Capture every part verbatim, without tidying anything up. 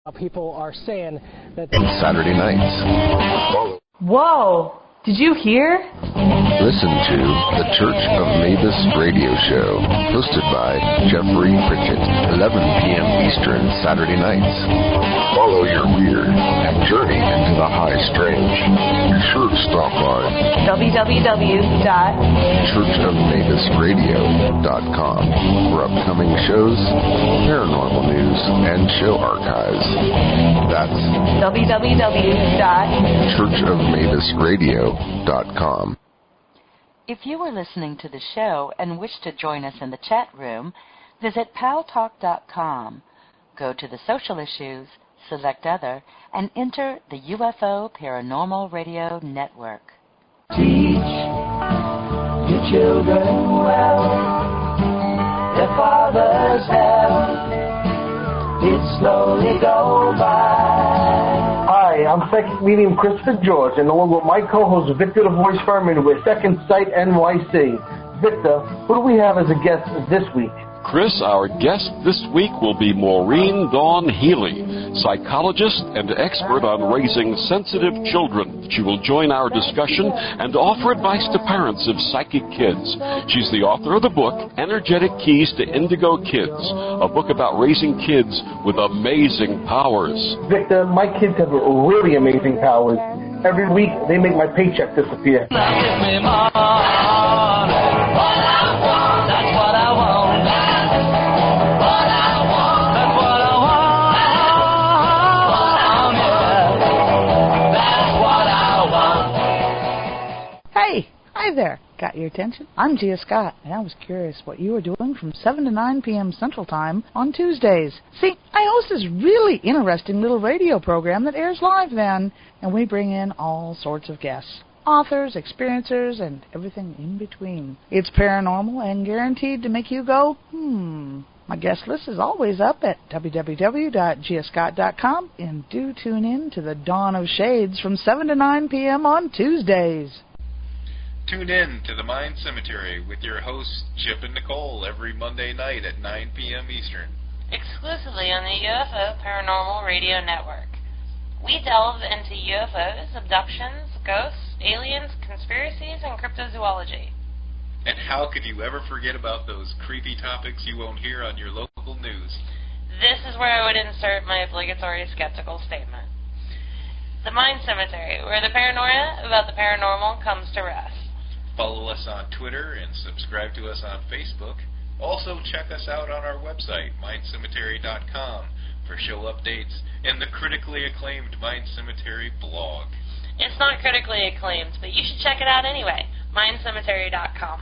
People are saying that... And Saturday nights. Whoa! Did you hear? Listen to the Church of Mavis radio show, hosted by Jeffrey Pritchett, eleven p.m. Eastern, Saturday nights. Follow your weird and journey into the high strange. Be sure to stop by w w w dot church of mavis radio dot com for upcoming shows, paranormal news, and show archives. That's w w w dot church of mavis radio dot com. If you are listening to the show and wish to join us in the chat room, visit pal talk dot com. Go to the social issues, select other, and enter the U F O Paranormal Radio Network. Teach your children well. Their fathers have. It slowly go by. Hi, I'm Psychic Medium Christopher George, and along with my co-host Victor the Voice Furman, we're Second Sight N Y C. Victor, who do we have as a guest this week? Chris, our guest this week will be Maureen Dawn Healy, psychologist and expert on raising sensitive children. She will join our discussion and offer advice to parents of psychic kids. She's the author of the book, Energetic Keys to Indigo Kids, a book about raising kids with amazing powers. Victor, my kids have really amazing powers. Every week, they make my paycheck disappear. Now give me more. What I want, that's what I want. Hi there. Got your attention? I'm Gia Scott, and I was curious what you were doing from seven to nine p.m. Central Time on Tuesdays. See, I host this really interesting little radio program that airs live then, and we bring in all sorts of guests. Authors, experiencers, and everything in between. It's paranormal and guaranteed to make you go, hmm. My guest list is always up at w w w dot gia scott dot com, and do tune in to the Dawn of Shades from seven to nine p.m. on Tuesdays. Tune in to the Mind Cemetery with your hosts Chip and Nicole every Monday night at nine p.m. Eastern. Exclusively on the U F O Paranormal Radio Network. We delve into U F Os, abductions, ghosts, aliens, conspiracies, and cryptozoology. And how could you ever forget about those creepy topics you won't hear on your local news? This is where I would insert my obligatory skeptical statement. The Mind Cemetery, where the paranoia about the paranormal comes to rest. Follow us on Twitter and subscribe to us on Facebook. Also, check us out on our website, mind cemetery dot com, for show updates and the critically acclaimed Mind Cemetery blog. It's not critically acclaimed, but you should check it out anyway, mind cemetery dot com.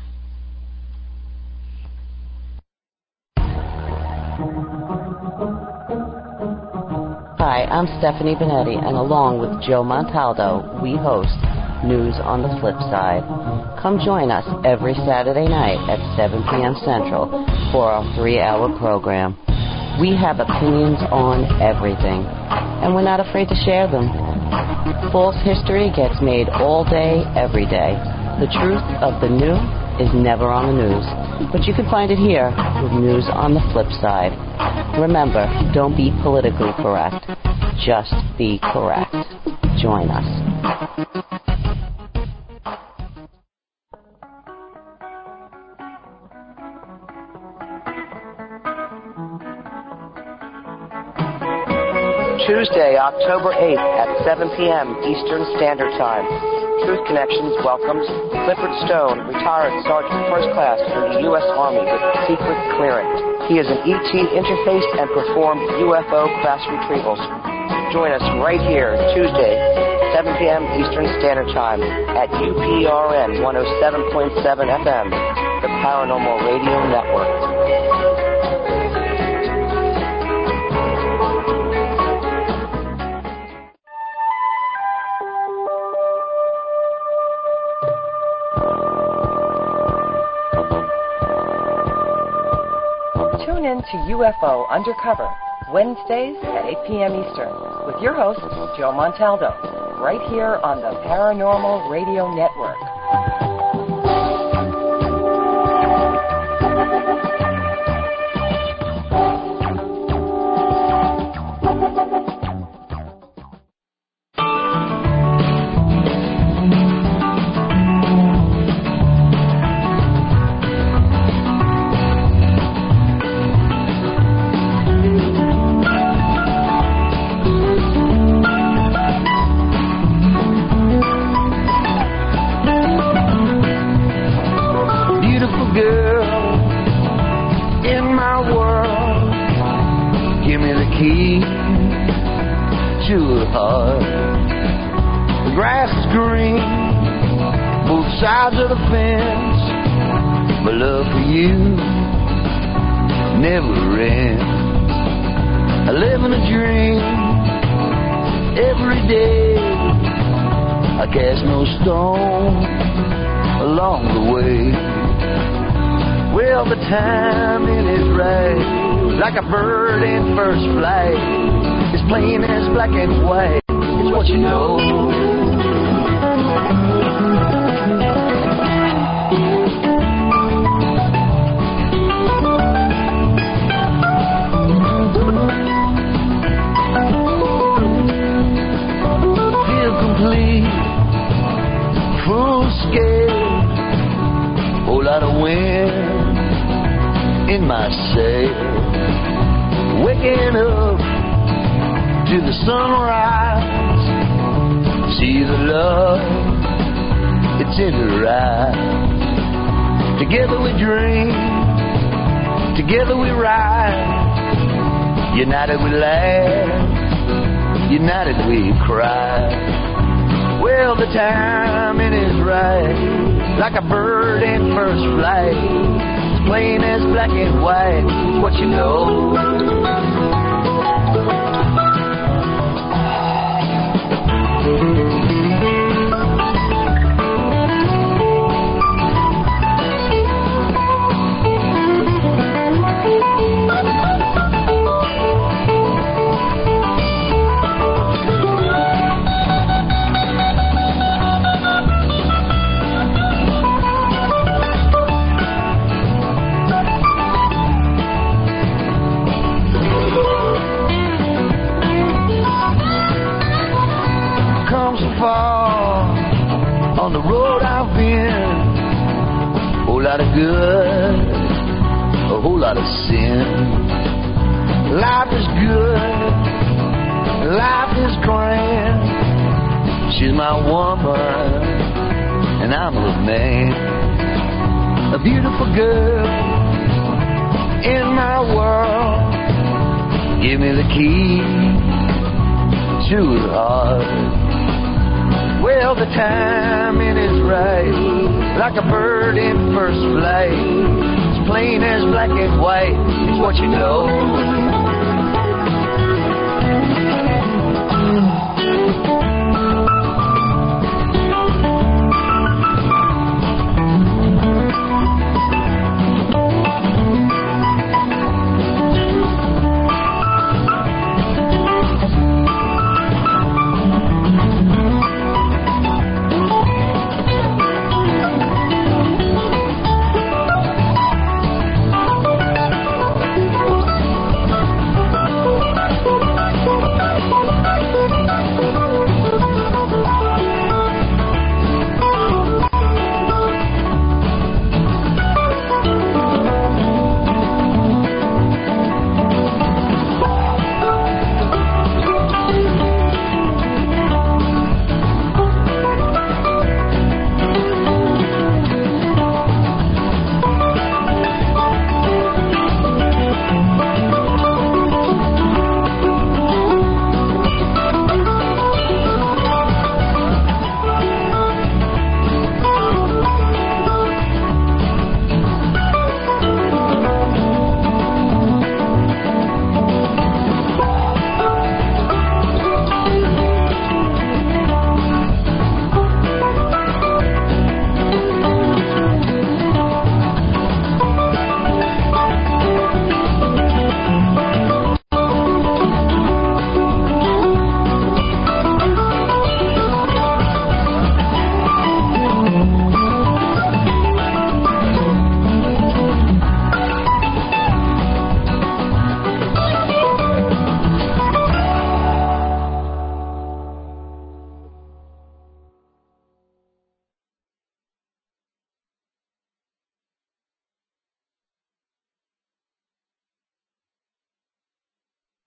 Hi, I'm Stephanie Benetti, and along with Joe Montaldo, we host News on the Flip Side. Come join us every Saturday night at seven p.m. Central for our three-hour program. We have opinions on everything, and we're not afraid to share them. False history gets made all day, every day. The truth of the new is never on the news, but you can find it here with News on the Flip Side. Remember, don't be politically correct. Just be correct. Join us. Tuesday, October eighth at seven p.m. Eastern Standard Time. Truth Connections welcomes Clifford Stone, retired Sergeant First Class in the U S Army with secret clearance. He is an E T interfaced and performed U F O class retrievals. Join us right here Tuesday, seven p.m. Eastern Standard Time at U P R N one oh seven point seven F M, the Paranormal Radio Network. Tune in to U F O Undercover, Wednesdays at eight p.m. Eastern, with your host, Joe Montaldo, right here on the Paranormal Radio Network. to her heart. The grass is green, both sides of the fence. My love for you never ends. I live in a dream every day. I cast no stone along the way. Well, the timing is right, like a bird in first flight. It's plain as black and white, it's what you know. Feel complete, full scale, whole lot of wind in my sail, waking up to the sunrise, see the love, it's in her eyes. Together we dream, together we ride, united we laugh, united we cry. Well, the timing is right, like a bird in first flight. Plain as black and white, what you know. On the road I've been, a whole lot of good, a whole lot of sin. Life is good, life is grand. She's my woman, and I'm her man. A beautiful girl in my world. Give me the key to her heart. Well, the timing is right, like a bird in first flight. It's plain as black and white, it's what you know.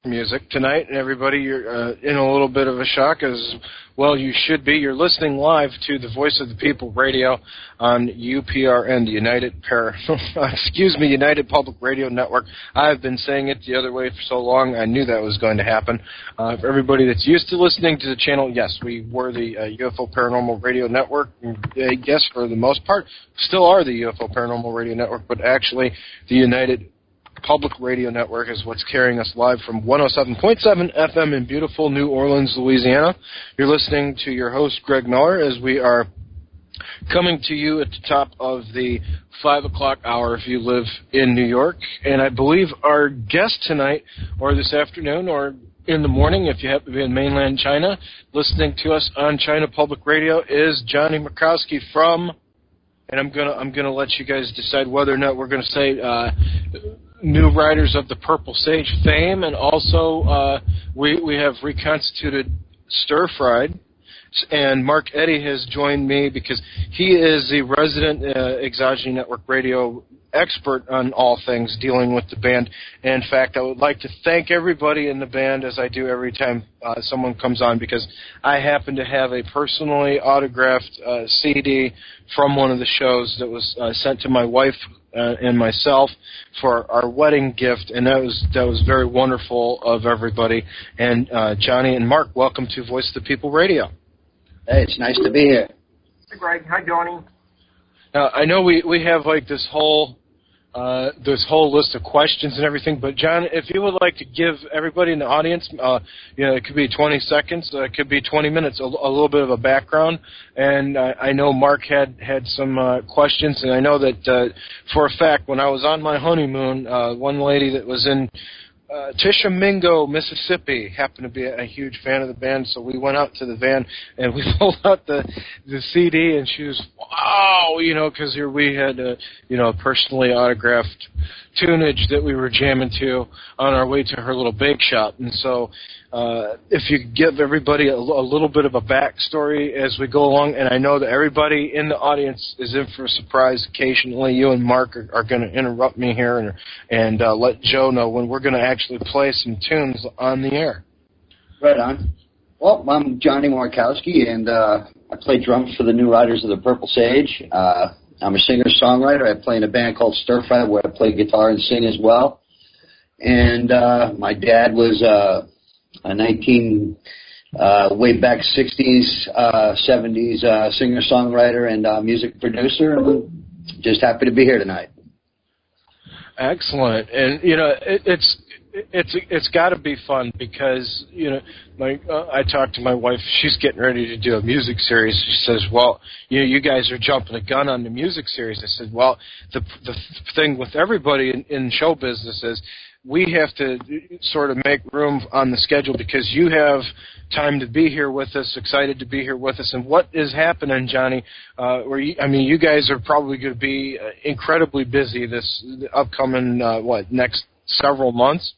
music tonight, and everybody, you're uh, in a little bit of a shock, as well you should be. You're listening live to the Voice of the People Radio on U P R N, the United Par- excuse me, United Public Radio Network. I've been saying it the other way for so long, I knew that was going to happen. Uh, for everybody that's used to listening to the channel, yes, we were the uh, U F O Paranormal Radio Network. I guess for the most part, still are the U F O Paranormal Radio Network, but actually the United Public Radio Network is what's carrying us live from one oh seven point seven F M in beautiful New Orleans, Louisiana. You're listening to your host, Greg Miller, as we are coming to you at the top of the five o'clock hour if you live in New York. And I believe our guest tonight, or this afternoon, or in the morning, if you happen to be in mainland China, listening to us on China Public Radio, is Johnny Murkowski from, and I'm gonna I'm gonna let you guys decide whether or not we're gonna say uh, New Riders of the Purple Sage fame, and also uh, we we have reconstituted Stir Fried, and Mark Eddy has joined me because he is the resident uh, Exogeny Network radio expert on all things dealing with the band. And in fact, I would like to thank everybody in the band, as I do every time uh, someone comes on, because I happen to have a personally autographed uh, C D from one of the shows that was uh, sent to my wife uh, and myself for our wedding gift, and that was that was very wonderful of everybody. And uh, Johnny and Mark, welcome to Voice of the People Radio. Hey, it's nice to be here. Hi, Greg. Hi, Johnny. Now, I know we, we have like this whole uh, this whole list of questions and everything, but John, if you would like to give everybody in the audience, uh, you know, it could be twenty seconds, uh, it could be twenty minutes, a, a little bit of a background. And I, I know Mark had had some uh, questions, and I know that uh, for a fact when I was on my honeymoon, uh, one lady that was in Uh, Tishomingo, Mississippi, happened to be a, a huge fan of the band, so we went out to the van and we pulled out the the C D, and she was, wow, you know, because here we had a, you know, personally autographed tunage that we were jamming to on our way to her little bake shop. And so uh, if you give everybody a, a little bit of a backstory as we go along, and I know that everybody in the audience is in for a surprise. Occasionally you and Mark are, are going to interrupt me here and, and uh, let Joe know when we're going to actually play some tunes on the air. Right on. Well, I'm Johnny Murkowski, and uh, I play drums for the New Riders of the Purple Sage. Uh, I'm a singer-songwriter. I play in a band called Stir Fry, where I play guitar and sing as well. And uh, my dad was uh, a nineteen, uh, way back sixties, uh, seventies uh, singer-songwriter and uh, music producer, and just happy to be here tonight. Excellent. And, you know, it, it's it's it's got to be fun because, you know, my uh, I talked to my wife. She's getting ready to do a music series. She says, well, you know, you guys are jumping the gun on the music series. I said, well, the the thing with everybody in, in show business is we have to sort of make room on the schedule because you have time to be here with us, excited to be here with us. And what is happening, Johnny, uh, where you, I mean, you guys are probably going to be uh, incredibly busy this upcoming, uh, what, next several months?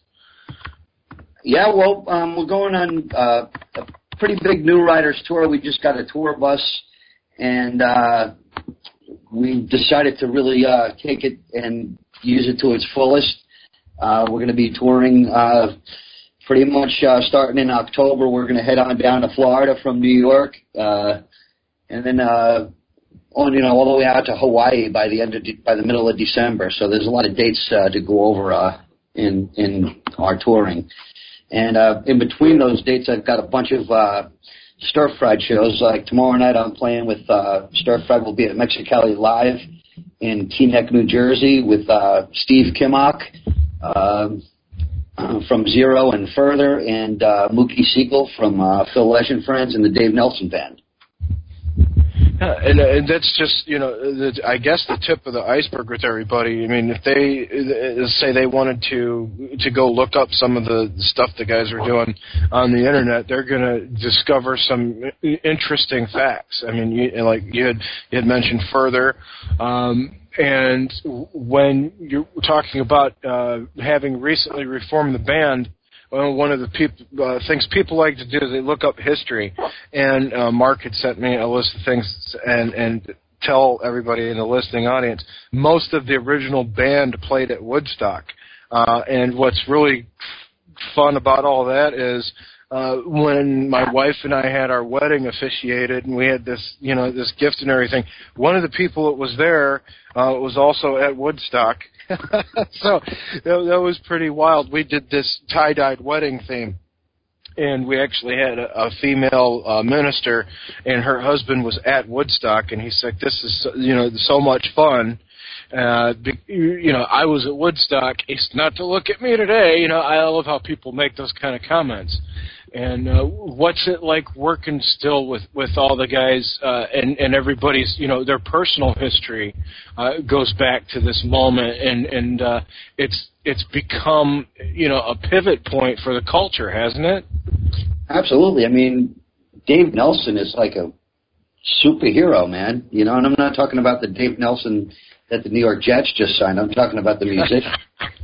Yeah, well, um, we're going on uh, a pretty big New Riders tour. We just got a tour bus, and uh, we decided to really uh, take it and use it to its fullest. Uh, we're going to be touring uh, pretty much uh, starting in October. We're going to head on down to Florida from New York, uh, and then uh, on you know all the way out to Hawaii by the end of de- by the middle of December. So there's a lot of dates uh, to go over uh, in in our touring, and uh, in between those dates, I've got a bunch of uh, Stir Fried shows. Like tomorrow night, I'm playing with uh, Stir Fried. Will be at Mexicali Live in Teaneck, New Jersey, with uh, Steve Kimmock. Um, from Zero and Further, and uh, Mookie Siegel from uh, Phil Lesh and Friends and the Dave Nelson Band. Yeah, and, and that's just, you know, the, I guess the tip of the iceberg with everybody. I mean, if they say they wanted to to go look up some of the stuff the guys are doing on the internet, they're going to discover some interesting facts. I mean, you, like you had, you had mentioned Further, um, and when you're talking about uh, having recently reformed the band, well, one of the peop- uh, things people like to do is they look up history. And uh, Mark had sent me a list of things and, and tell everybody in the listening audience, most of the original band played at Woodstock. Uh, and what's really fun about all that is uh, when my wife and I had our wedding officiated, and we had this, you know, this gift and everything. One of the people that was there uh, was also at Woodstock, so that, that was pretty wild. We did this tie-dyed wedding theme. And we actually had a, a female uh, minister, and her husband was at Woodstock, and he said, "This is, you know, so much fun." Uh, be, you know, I was at Woodstock. It's not to look at me today. You know, I love how people make those kind of comments. And uh, what's it like working still with, with all the guys uh, and, and everybody's, you know, their personal history uh, goes back to this moment, and, and uh, it's it's become, you know, a pivot point for the culture, hasn't it? Absolutely. I mean, Dave Nelson is like a superhero, man. You know, and I'm not talking about the Dave Nelson that the New York Jets just signed. I'm talking about the musician.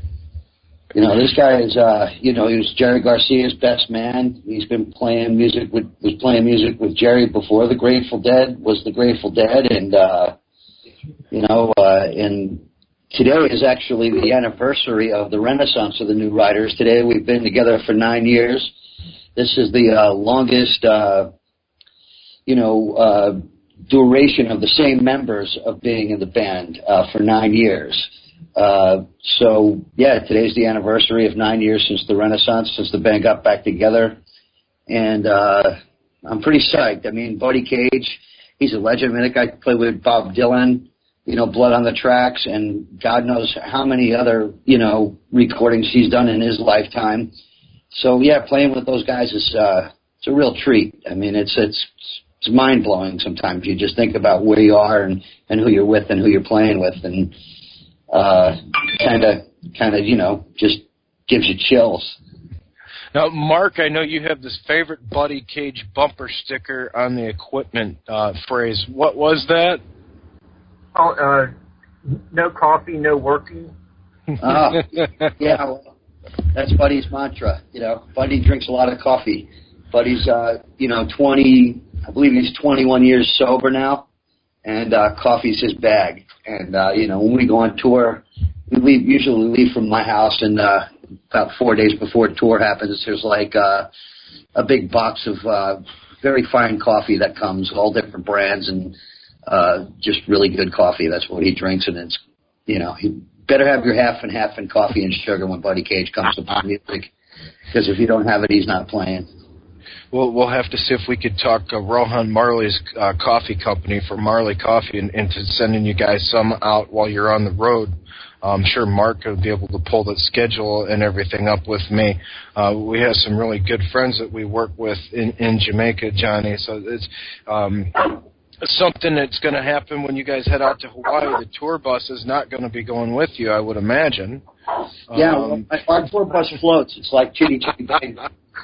You know, this guy is, uh, you know, he was Jerry Garcia's best man. He's been playing music with, was playing music with Jerry before the Grateful Dead was the Grateful Dead. And, uh, you know, uh, and today is actually the anniversary of the renaissance of the New Riders. Today we've been together for nine years. This is the uh, longest, uh, you know, uh, duration of the same members of being in the band uh, for nine years. Uh, so, yeah, today's the anniversary of nine years since the Renaissance, since the band got back together. And uh, I'm pretty psyched. I mean, Buddy Cage, he's a legend. I mean, that guy played with Bob Dylan, you know, Blood on the Tracks, and God knows how many other, you know, recordings he's done in his lifetime. So, yeah, playing with those guys is uh, it's a real treat. I mean, it's it's it's mind-blowing sometimes. You just think about where you are and, and who you're with and who you're playing with, and uh, kind of, kind of, you know, just gives you chills. Now, Mark, I know you have this favorite Buddy Cage bumper sticker on the equipment uh, phrase. What was that? Oh, uh, no coffee, no working. Oh, yeah, well, that's Buddy's mantra. You know, Buddy drinks a lot of coffee. Buddy's, uh, you know, twenty, I believe he's twenty-one years sober now, and uh, coffee's his bag. And, uh, you know, when we go on tour, we leave, usually leave from my house, and uh, about four days before the tour happens, there's like uh, a big box of uh, very fine coffee that comes, all different brands, and uh, just really good coffee. That's what he drinks, and it's, you know, you better have your half and half in coffee and sugar when Buddy Cage comes to play music, because if you don't have it, he's not playing. We'll, we'll have to see if we could talk uh, Rohan Marley's uh, coffee company for Marley Coffee and, into sending you guys some out while you're on the road. I'm sure Mark will be able to pull the schedule and everything up with me. Uh, we have some really good friends that we work with in, in Jamaica, Johnny. So it's um, something that's going to happen when you guys head out to Hawaii. The tour bus is not going to be going with you, I would imagine. Yeah, um, well, our tour bus floats. It's like Chitty Chitty Bang.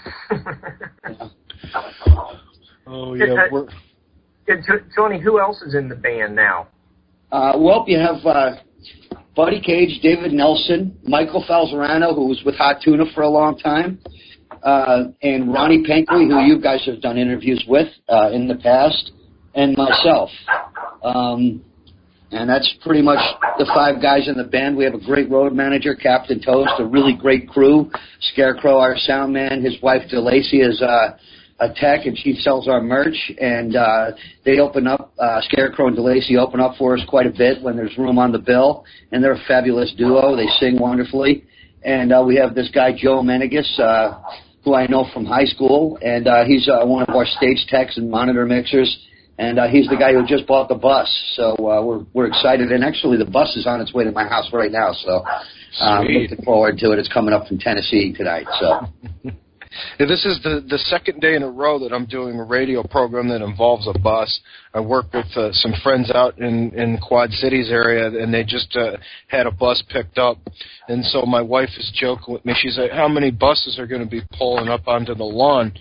Oh, yeah. We're... Yeah, Tony, who else is in the band now? Uh, well, you have uh, Buddy Cage, David Nelson, Michael Falzerano, who was with Hot Tuna for a long time, uh, and Ronnie Pankley, who you guys have done interviews with uh, in the past, and myself. Um, and that's pretty much the five guys in the band. We have a great road manager, Captain Toast, a really great crew. Scarecrow, our sound man, his wife DeLacy is uh, a tech, and she sells our merch. And uh, they open up, uh, Scarecrow and DeLacy open up for us quite a bit when there's room on the bill. And they're a fabulous duo. They sing wonderfully. And uh, we have this guy, Joe Menegas, uh, who I know from high school. And uh, he's uh, one of our stage techs and monitor mixers. And uh, he's the guy who just bought the bus, so uh, we're we're excited. And actually, the bus is on its way to my house right now, so I'm um, looking forward to it. It's coming up from Tennessee tonight. So Yeah, this is the, the second day in a row that I'm doing a radio program that involves a bus. I work with uh, some friends out in, in Quad Cities area, and they just uh, had a bus picked up. And so my wife is joking with me. She's like, how many buses are going to be pulling up onto the lawn?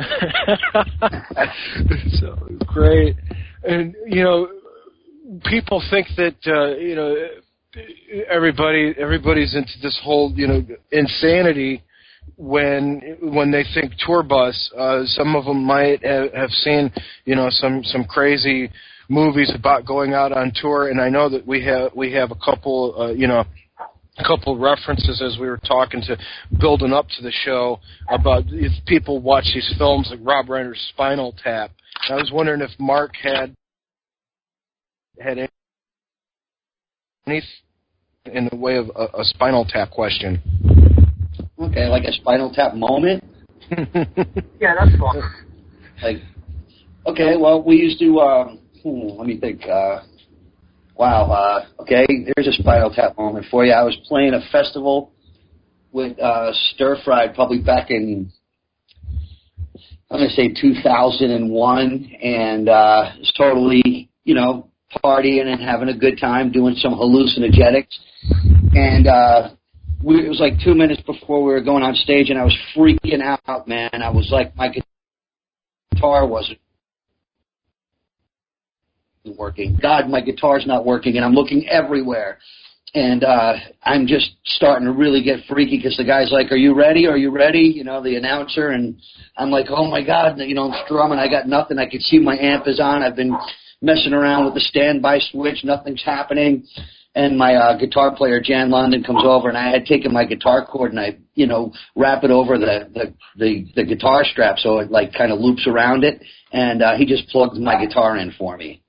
So great. And, you know, people think that, uh, you know, everybody everybody's into this whole, you know, insanity when when they think tour bus. Uh, some of them might have, have seen, you know, some some crazy movies about going out on tour, and I know that we have we have a couple, uh, you know, a couple of references as we were talking to, building up to the show, about if people watch these films like Rob Reiner's Spinal Tap. I was wondering if Mark had had anything in the way of a, a Spinal Tap question. Okay, like a Spinal Tap moment? Yeah, that's fine. Like, okay, well, we used to, um, hmm, let me think, uh, wow, uh, okay, there's a Spinal Tap moment for you. I was playing a festival with uh, Stir Fried probably back in, I'm going to say two thousand one, and uh, it's totally, you know, partying and having a good time, doing some hallucinogenics. And uh, we, it was like two minutes before we were going on stage, and I was freaking out, man. I was like, my guitar wasn't working. God, my guitar's not working, and I'm looking everywhere. And uh, I'm just starting to really get freaky because the guy's like, are you ready? Are you ready? You know, the announcer. And I'm like, oh, my God. You know, I'm strumming. I got nothing. I can see my amp is on. I've been messing around with the standby switch. Nothing's happening. And my uh, guitar player, Jan London, comes over, and I had taken my guitar cord and I, you know, wrap it over the, the, the, the guitar strap so it, like, kind of loops around it. And uh, he just plugged my guitar in for me.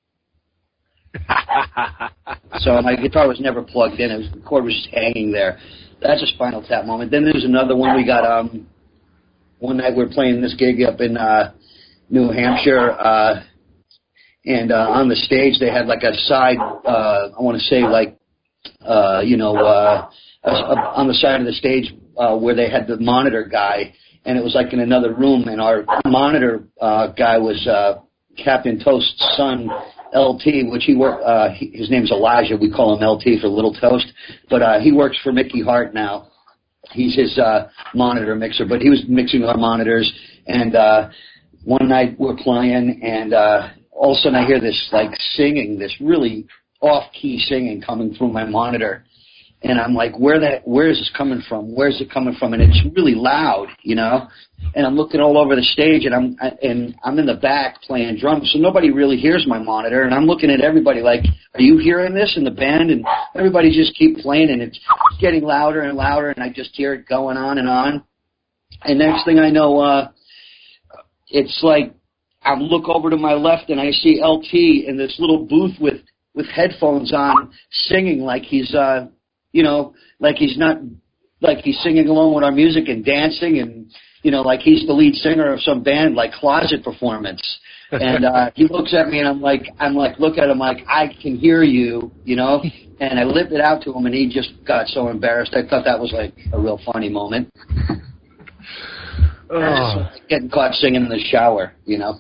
So my guitar was never plugged in. It was, the cord was just hanging there. That's a Spinal Tap moment. Then there's another one. We got um, one night we were playing this gig up in uh, New Hampshire, uh, and uh, on the stage they had like a side, uh, I want to say like, uh, you know, uh, a, a, on the side of the stage uh, where they had the monitor guy, and it was like in another room, and our monitor uh, guy was uh, Captain Toast's son, L T, which he work. Uh, he, his name's Elijah. We call him L T for Little Toast, but uh, he works for Mickey Hart now. He's his uh, monitor mixer, but he was mixing our monitors. And uh, one night we're playing, and uh, all of a sudden I hear this like singing, this really off-key singing coming through my monitor, and I'm like, where that? Where is this coming from? Where's it coming from? And it's really loud, you know. And I'm looking all over the stage, and I'm and I'm in the back playing drums, so nobody really hears my monitor. And I'm looking at everybody like, are you hearing this in the band? And everybody just keep playing, and it's getting louder and louder, and I just hear it going on and on. And next thing I know, uh, it's like I look over to my left, and I see L T in this little booth with with headphones on, singing like he's, uh, you know, like he's not, like he's singing along with our music and dancing and, you know, like he's the lead singer of some band, like Closet Performance. And uh, he looks at me, and I'm like, I'm like, look at him like, I can hear you, you know. And I lipped it out to him, and he just got so embarrassed. I thought that was like a real funny moment. Oh. Like getting caught singing in the shower, you know.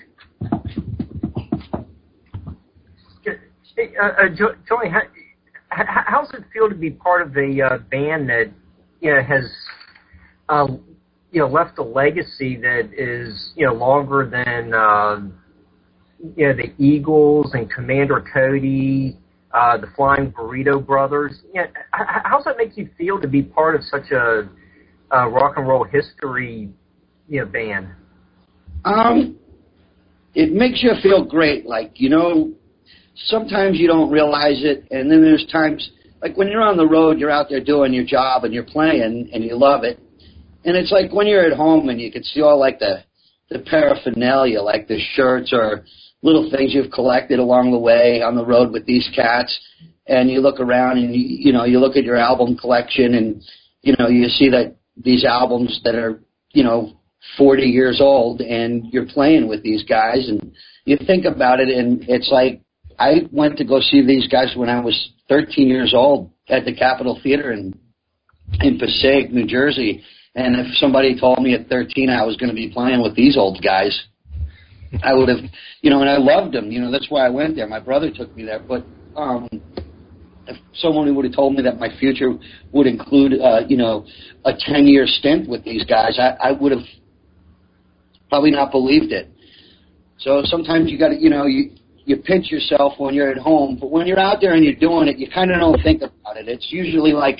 Hey, uh, uh, Joey, how, how does it feel to be part of a uh, band that, you know, has, uh, you know, left a legacy that is, you know, longer than, uh, you know, the Eagles and Commander Cody, uh, the Flying Burrito Brothers? You know, how does that make you feel to be part of such a, a rock and roll history, you know, band? Um, it makes you feel great. Like, you know, sometimes you don't realize it, and then there's times, like when you're on the road, you're out there doing your job, and you're playing, and you love it. And it's like when you're at home, and you can see all, like, the, the paraphernalia, like the shirts or little things you've collected along the way on the road with these cats, and you look around, and, you, you know, you look at your album collection, and, you know, you see that these albums that are, you know, forty years old, and you're playing with these guys, and you think about it, and it's like, I went to go see these guys when I was thirteen years old at the Capitol Theater in in Passaic, New Jersey. And if somebody told me at thirteen I was going to be playing with these old guys, I would have, you know, and I loved them. You know, that's why I went there. My brother took me there. But um, if someone would have told me that my future would include, uh, you know, a ten-year stint with these guys, I, I would have probably not believed it. So sometimes you got to, you know, you. You pinch yourself when you're at home, but when you're out there and you're doing it, you kind of don't think about it. It's usually like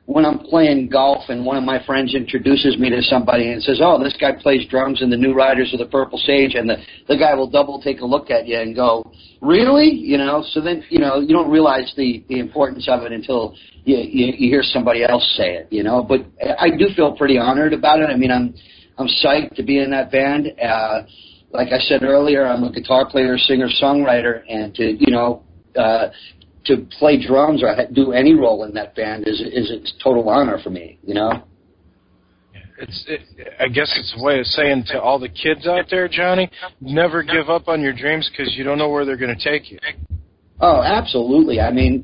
when I'm playing golf and one of my friends introduces me to somebody and says, oh, this guy plays drums in the New Riders of the Purple Sage, and the, the guy will double take a look at you and go, really? You know, so then, you know, you don't realize the, the importance of it until you, you, you hear somebody else say it, you know. But I do feel pretty honored about it. I mean, I'm I'm psyched to be in that band. Uh, like I said earlier, I'm a guitar player, singer, songwriter, and to, you know, uh, to play drums or do any role in that band is is a total honor for me, you know? It's, it, I guess it's a way of saying to all the kids out there, Johnny, never give up on your dreams because you don't know where they're going to take you. Oh, absolutely. I mean,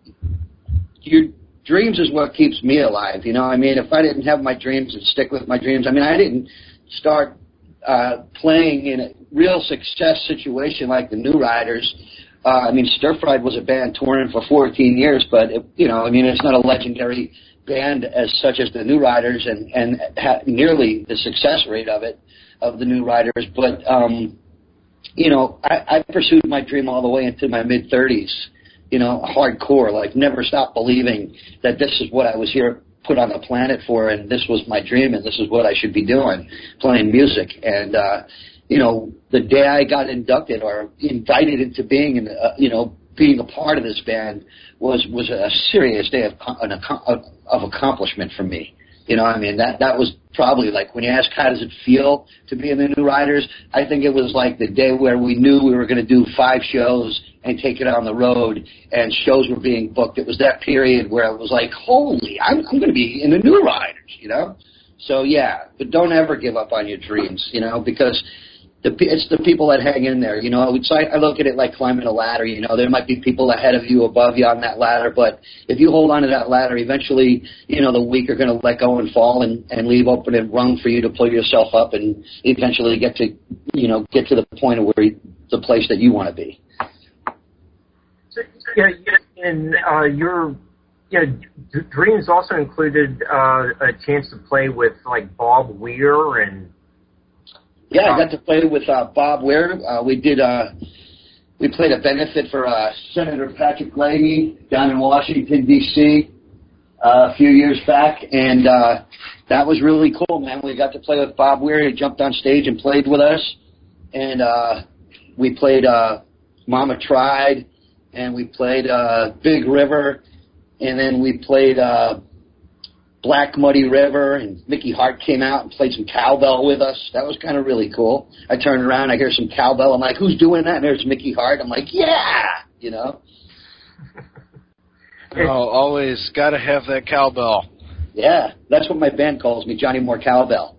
your dreams is what keeps me alive, you know? I mean, if I didn't have my dreams and stick with my dreams, I mean, I didn't start uh, playing in a real success situation like the New Riders. Uh, I mean, Stir Fried was a band touring for fourteen years, but, it, you know, I mean, it's not a legendary band as such as the New Riders and, and ha- nearly the success rate of it, of the New Riders. But, um, you know, I, I pursued my dream all the way into my mid-thirties, you know, hardcore, like never stopped believing that this is what I was here put on the planet for, and this was my dream, and this is what I should be doing, playing music. And, uh, you know, the day I got inducted or invited into being, in, uh, you know, being a part of this band was was a serious day of an, of accomplishment for me. You know, I mean, that that was probably like when you ask how does it feel to be in the New Riders, I think it was like the day where we knew we were going to do five shows and take it on the road, and shows were being booked. It was that period where it was like, holy, I'm, I'm going to be in the New Riders, you know? So, yeah, but don't ever give up on your dreams, you know, because the, it's the people that hang in there, you know. It's like, I look at it like climbing a ladder, you know. There might be people ahead of you, above you on that ladder, but if you hold on to that ladder, eventually, you know, the weak are going to let go and fall and, and leave open a rung for you to pull yourself up and eventually get to, you know, get to the point of where you, the place that you want to be. So, yeah, and uh, your yeah, d- dreams also included uh, a chance to play with like Bob Weir and. Yeah, I got to play with uh, Bob Weir. Uh, we did. Uh, we played a benefit for uh, Senator Patrick Leahy down in Washington D C Uh, a few years back, and uh, that was really cool, man. We got to play with Bob Weir. He jumped on stage and played with us, and uh, we played uh, Mama Tried, and we played uh, Big River, and then we played uh, Black Muddy River, and Mickey Hart came out and played some cowbell with us. That was kind of really cool. I turned around, I hear some cowbell. I'm like, who's doing that? And there's Mickey Hart. I'm like, yeah, you know. Oh, always got to have that cowbell. Yeah, that's what my band calls me, Johnny Moore Cowbell.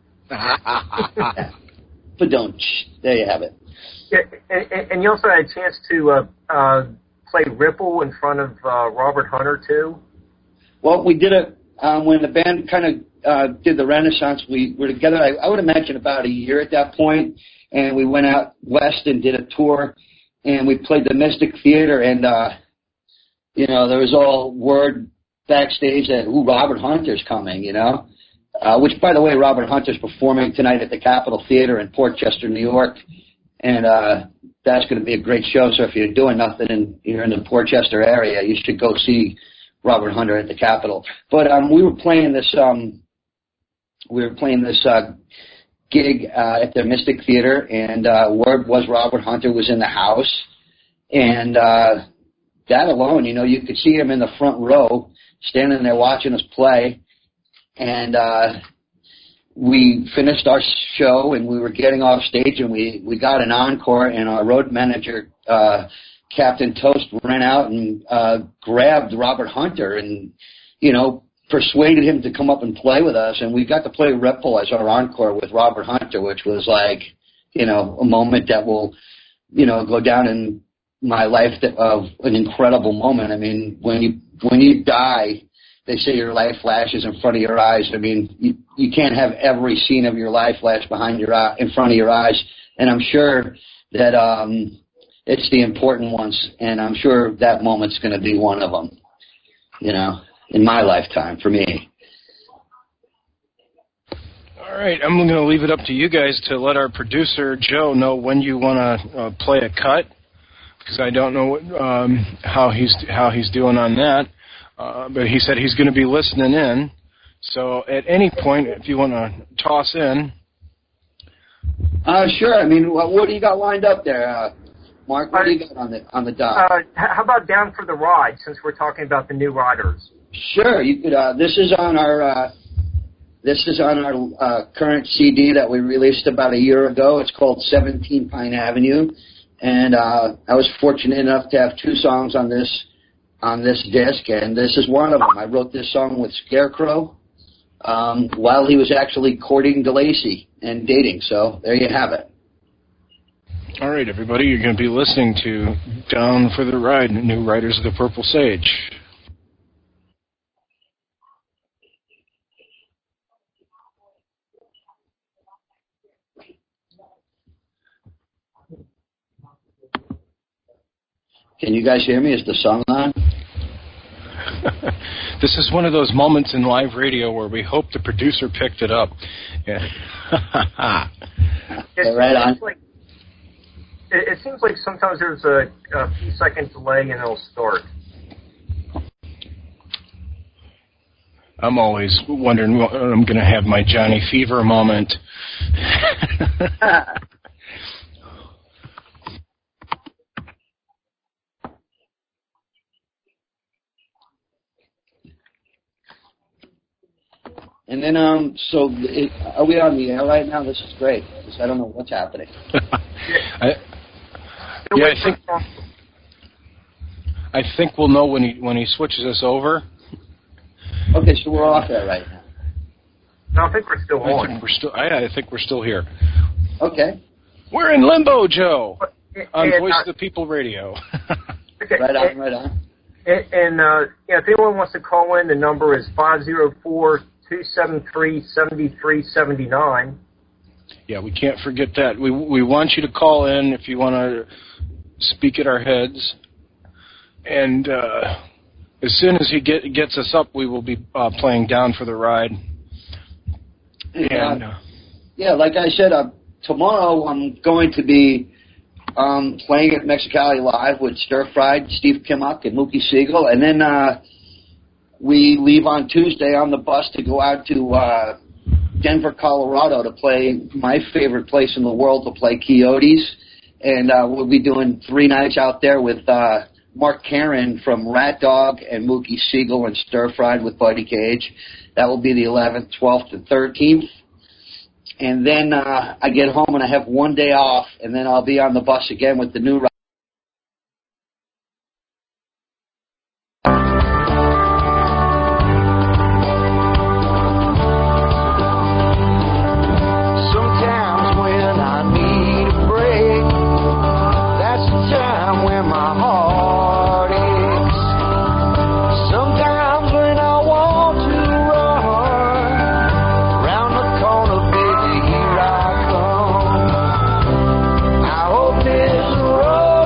But don't. There you have it. Yeah, and, and you also had a chance to uh, uh, play Ripple in front of uh, Robert Hunter, too? Well, we did it um, when the band kind of uh, did the Renaissance. We were together, I, I would imagine, about a year at that point, and we went out west and did a tour, and we played the Mystic Theater, and, uh, you know, there was all word backstage that, ooh, Robert Hunter's coming, you know, uh, which, by the way, Robert Hunter's performing tonight at the Capitol Theater in Port Chester, New York. And uh, that's going to be a great show. So if you're doing nothing and you're in the Port Chester area, you should go see Robert Hunter at the Capitol. But um, we were playing this. Um, we were playing this uh, gig uh, at the Mystic Theater, and uh, word was Robert Hunter was in the house, and uh, that alone, you know, you could see him in the front row, standing there watching us play, and. Uh, We finished our show, and we were getting off stage, and we, we got an encore, and our road manager, uh, Captain Toast, ran out and uh, grabbed Robert Hunter and, you know, persuaded him to come up and play with us, and we got to play Ripple as our encore with Robert Hunter, which was like, you know, a moment that will, you know, go down in my life of an incredible moment. I mean, when you when you die, they say your life flashes in front of your eyes. I mean, you, you can't have every scene of your life flash behind your eye, in front of your eyes. And I'm sure that um, it's the important ones, and I'm sure that moment's going to be one of them, you know, in my lifetime, for me. All right, I'm going to leave it up to you guys to let our producer, Joe, know when you want to uh, play a cut, because I don't know um, how he's how he's doing on that. Uh, but he said he's going to be listening in. So at any point, if you want to toss in. Uh, sure. I mean, what, what do you got lined up there, uh, Mark? What do you got on the on the dock? Uh, how about Down for the Ride, since we're talking about the new riders? Sure. You could. Uh, this is on our. Uh, this is on our uh, current C D that we released about a year ago. It's called seventeen Pine Avenue, and uh, I was fortunate enough to have two songs on this on this disc, and this is one of them. I wrote this song with Scarecrow um, while he was actually courting DeLacy and dating. So there you have it. All right, everybody, you're going to be listening to Down for the Ride, New Riders of the Purple Sage. Can you guys hear me? Is the song on? This is one of those moments in live radio where we hope the producer picked it up. Yeah. It, right on. Seems like, it, it seems like sometimes there's a, a few second delay and it'll start. I'm always wondering when I'm going to have my Johnny Fever moment. And then, um, so it, are we on the air right now? This is great, because I don't know what's happening. I, yeah, I think I think we'll know when he when he switches us over. Okay, so we're off air right now. No, I think we're still I on. Think we're still. I, I think we're still here. Okay. We're in limbo, Joe, on and, Voice uh, of the People Radio. Okay, right on, and, right on. And, and uh, yeah, if anyone wants to call in, the number is five zero four, two seven three, seven three seven nine. Yeah, we can't forget that. We we want you to call in if you want to speak at our heads. And uh, as soon as he get, gets us up, we will be uh, playing Down for the Ride. Yeah, And, uh, yeah, like I said, uh, tomorrow I'm going to be um, playing at Mexicali Live with Stir Fried, Steve Kimmock, and Mookie Siegel. And then uh, we leave on Tuesday on the bus to go out to uh, Denver, Colorado to play my favorite place in the world to play Coyotes. And uh, we'll be doing three nights out there with uh, Mark Karen from Rat Dog and Mookie Siegel and Stir Fried with Buddy Cage. That will be the eleventh, twelfth, and thirteenth. And then uh, I get home and I have one day off, and then I'll be on the bus again with the new ride. Sometimes when I need a break, that's the time when my heart aches. Sometimes when I want to run round the corner, baby, here I come. I hope this road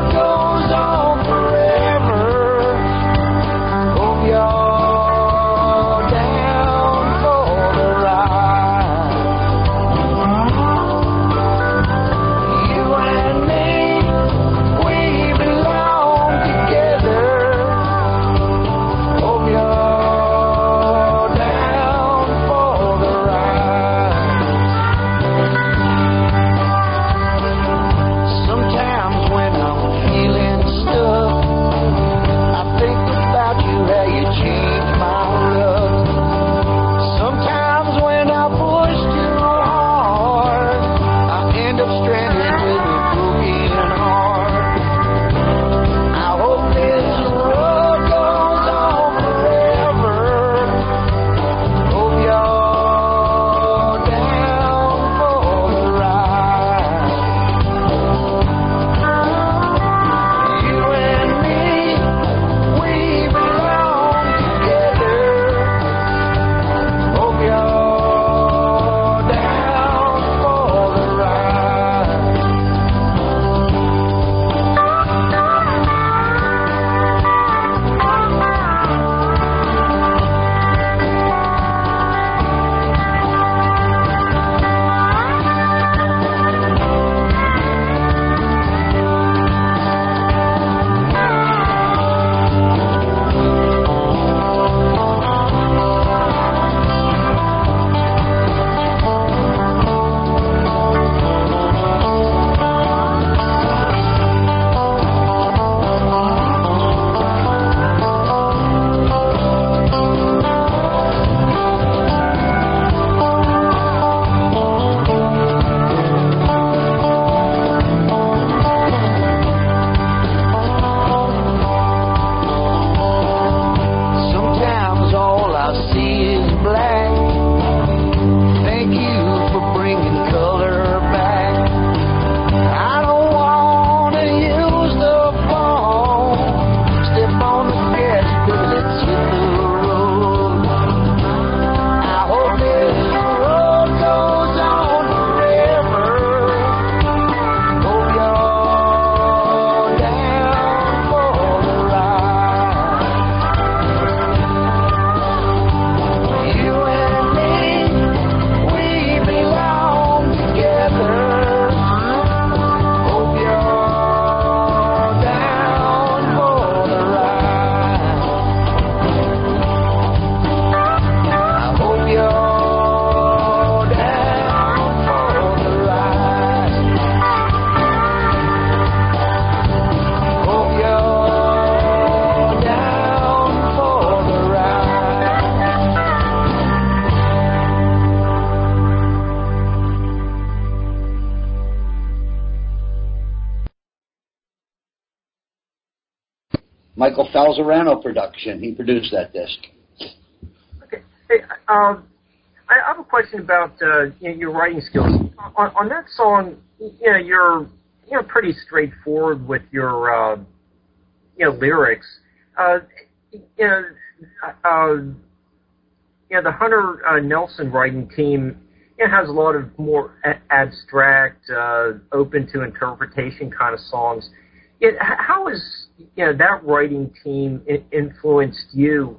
Michael Falzarano production. He produced that disc. Okay. Hey, um, I have a question about uh, you know, your writing skills. On, on that song, you know, you're you know pretty straightforward with your uh, you know lyrics. Uh, you know, uh, you know the Hunter uh, Nelson writing team. It has a lot of more a- abstract, uh, open to interpretation kind of songs. It, how has you know, that writing team I- influenced you?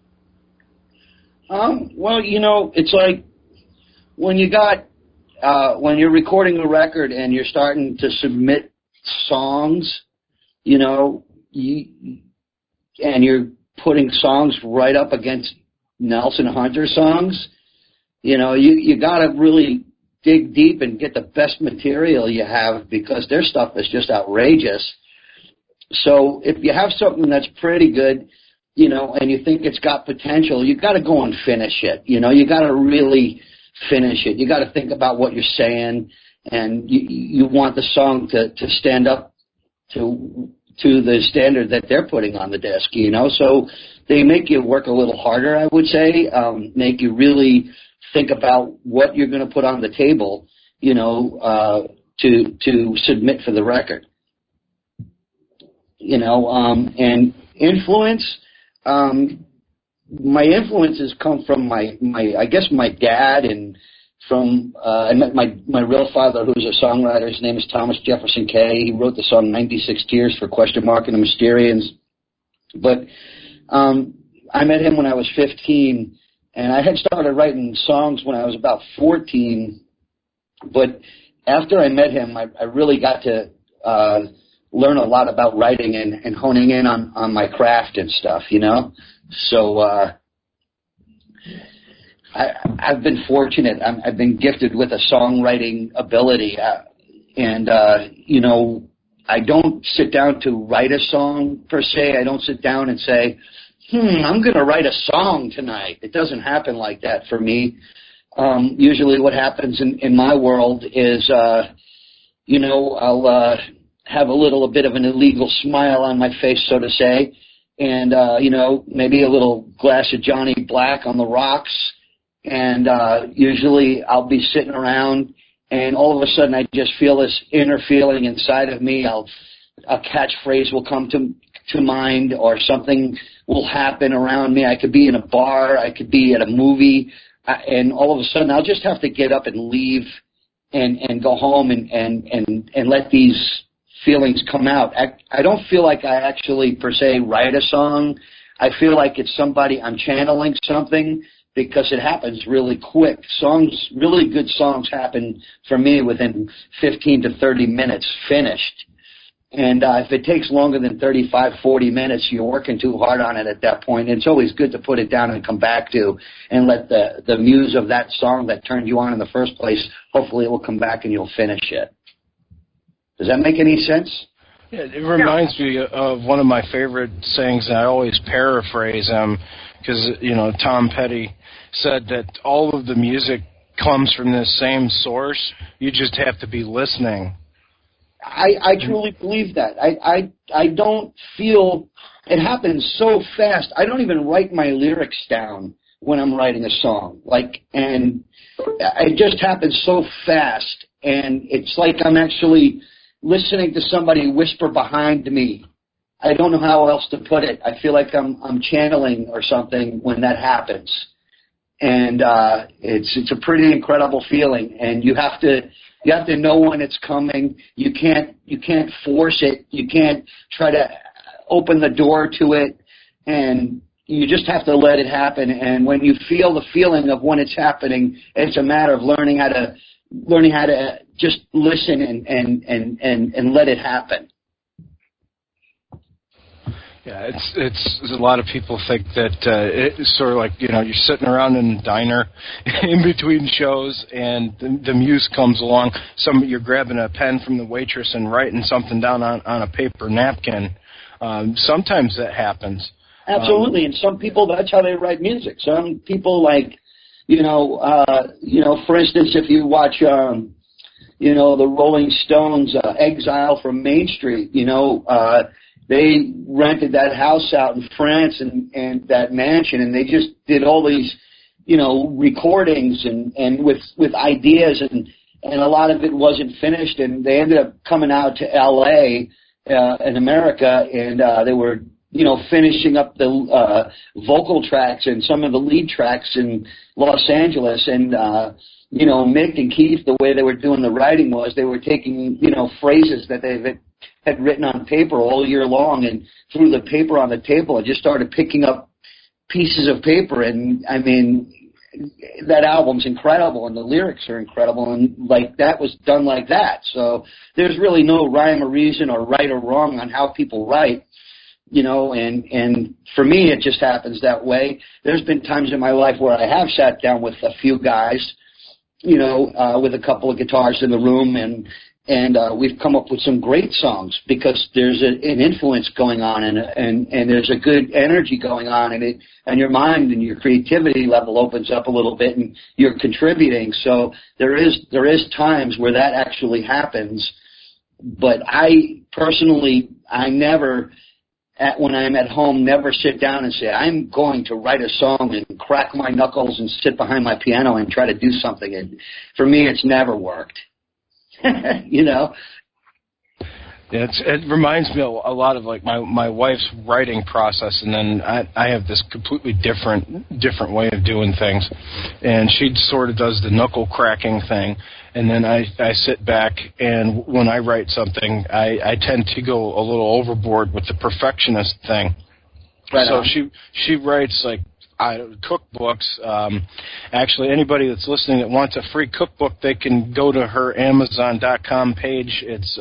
Um, well, you know, it's like when you got uh, when you're recording a record and you're starting to submit songs, you know, you, and you're putting songs right up against Nelson Hunter songs. You know, you, you got to really dig deep and get the best material you have because their stuff is just outrageous. So if you have something that's pretty good, you know, and you think it's got potential, you got to go and finish it. You know, you got to really finish it. You got to think about what you're saying, and you, you want the song to, to stand up to to the standard that they're putting on the disc. You know, so they make you work a little harder, I would say, um, make you really think about what you're going to put on the table, you know, uh, to to submit for the record. You know, um, and influence. Um, my influences come from my, my, I guess my dad, and from uh, I met my my real father, who's a songwriter. His name is Thomas Jefferson Kay. He wrote the song ninety-six Tears for Question Mark and the Mysterians. But um, I met him when I was fifteen. And I had started writing songs when I was about fourteen, but after I met him, I, I really got to uh, learn a lot about writing and, and honing in on, on my craft and stuff, you know. So uh, I, I've been fortunate. I'm, I've been gifted with a songwriting ability, uh, and uh, you know, I don't sit down to write a song per se. I don't sit down and say, Hmm, I'm going to write a song tonight. It doesn't happen like that for me. Um, usually what happens in, in my world is, uh, you know, I'll uh, have a little a bit of an illegal smile on my face, so to say, and, uh, you know, maybe a little glass of Johnny Black on the rocks, and uh, usually I'll be sitting around, and all of a sudden I just feel this inner feeling inside of me. I'll a catchphrase will come to to mind, or something will happen around me. I could be in a bar, I could be at a movie, and all of a sudden I'll just have to get up and leave and, and go home and, and, and, and let these feelings come out. I, I don't feel like I actually, per se, write a song. I feel like it's somebody, I'm channeling something, because it happens really quick. Songs, really good songs happen for me within fifteen to thirty minutes finished. And uh, if it takes longer than thirty-five, forty minutes, you're working too hard on it at that point. And it's always good to put it down and come back to and let the, the muse of that song that turned you on in the first place, hopefully it will come back and you'll finish it. Does that make any sense? Yeah, it reminds me of one of my favorite sayings, and I always paraphrase them because, you know, Tom Petty said that all of the music comes from this same source. You just have to be listening. I, I truly believe that. I, I I don't feel it happens so fast. I don't even write my lyrics down when I'm writing a song. Like, and it just happens so fast, and it's like I'm actually listening to somebody whisper behind me. I don't know how else to put it. I feel like I'm I'm channeling or something when that happens, and uh, it's it's a pretty incredible feeling. And you have to. You have to know when it's coming. You can't you can't force it. You can't try to open the door to it, and you just have to let it happen. And when you feel the feeling of when it's happening, it's a matter of learning how to learning how to just listen and and and and, and let it happen. Yeah, it's it's a lot of people think that uh, it's sort of like, you know, you're sitting around in a diner in between shows and the, the muse comes along. Some you're grabbing a pen from the waitress and writing something down on, on a paper napkin. Um, sometimes that happens. Absolutely, um, and some people, that's how they write music. Some people, like, you know, uh, you know, for instance, if you watch, um, you know, the Rolling Stones, uh, Exile from Main Street, you know. Uh, they rented that house out in France and, and that mansion, and they just did all these, you know, recordings and, and with, with ideas, and, and a lot of it wasn't finished, and they ended up coming out to L A uh, in America, and uh, they were, you know, finishing up the uh, vocal tracks and some of the lead tracks in Los Angeles, and uh, you know, Mick and Keith, the way they were doing the writing was they were taking, you know, phrases that they had written on paper all year long and threw the paper on the table and just started picking up pieces of paper. And, I mean, that album's incredible and the lyrics are incredible, and, like, that was done like that. So there's really no rhyme or reason or right or wrong on how people write. You know, and, and for me, it just happens that way. There's been times in my life where I have sat down with a few guys, you know, uh, with a couple of guitars in the room, and and uh, we've come up with some great songs because there's a, an influence going on, and, and and there's a good energy going on, and it and your mind and your creativity level opens up a little bit, and you're contributing. So there is there is times where that actually happens, but I personally, I never. At, when I'm at home, never sit down and say, I'm going to write a song and crack my knuckles and sit behind my piano and try to do something. And for me, it's never worked. You know? Yeah, it's, it reminds me a lot of like my my wife's writing process, and then I, I have this completely different different way of doing things, and she sort of does the knuckle cracking thing, and then I, I sit back, and when I write something, I, I tend to go a little overboard with the perfectionist thing. Right so on. she she writes like I, cookbooks. Um, actually, anybody that's listening that wants a free cookbook, they can go to her Amazon dot com page. It's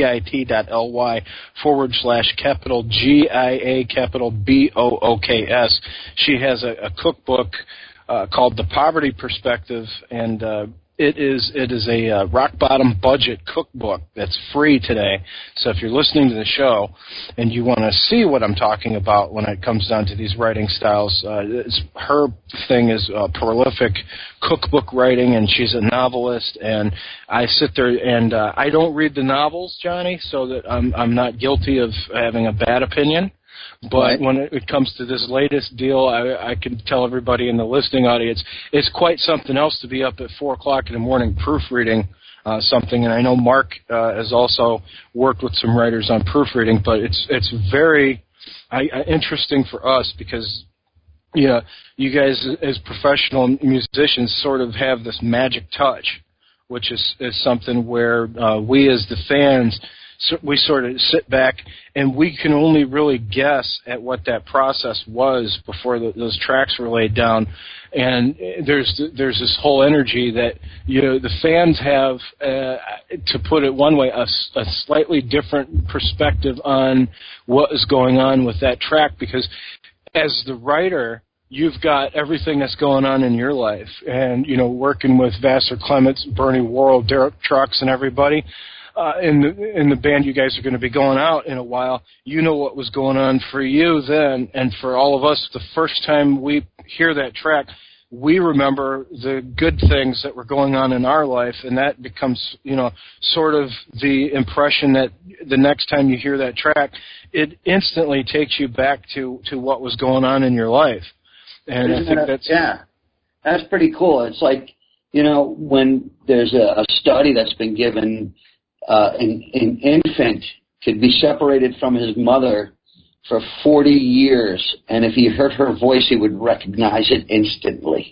bit.ly forward slash capital G I A capital B O O K S. She has a, a cookbook uh, called The Poverty Perspective, and uh, It is it is a uh, rock-bottom budget cookbook that's free today. So if you're listening to the show and you want to see what I'm talking about when it comes down to these writing styles, uh, it's, her thing is uh, prolific cookbook writing, and she's a novelist. And I sit there and uh, I don't read the novels, Johnny, so that I'm I'm not guilty of having a bad opinion. But right. when it comes to this latest deal, I, I can tell everybody in the listening audience, it's quite something else to be up at four o'clock in the morning proofreading uh, something. And I know Mark uh, has also worked with some writers on proofreading, but it's it's very I, I, interesting for us because, you know, you guys as professional musicians sort of have this magic touch, which is, is something where uh, we as the fans, so we sort of sit back and we can only really guess at what that process was before the, those tracks were laid down. And there's there's this whole energy that, you know, the fans have, uh, to put it one way, a, a slightly different perspective on what is going on with that track, because as the writer, you've got everything that's going on in your life. And, you know, working with Vassar Clements, Bernie Worrell, Derek Trucks, and everybody, Uh, in the in the band you guys are going to be going out in a while, you know what was going on for you then, and for all of us, the first time we hear that track, we remember the good things that were going on in our life, and that becomes, you know, sort of the impression that the next time you hear that track, it instantly takes you back to, to what was going on in your life. And Isn't I think that, that's... Yeah, that's pretty cool. It's like, you know, when there's a, a study that's been given, Uh, an, an infant could be separated from his mother for forty years, and if he heard her voice, he would recognize it instantly.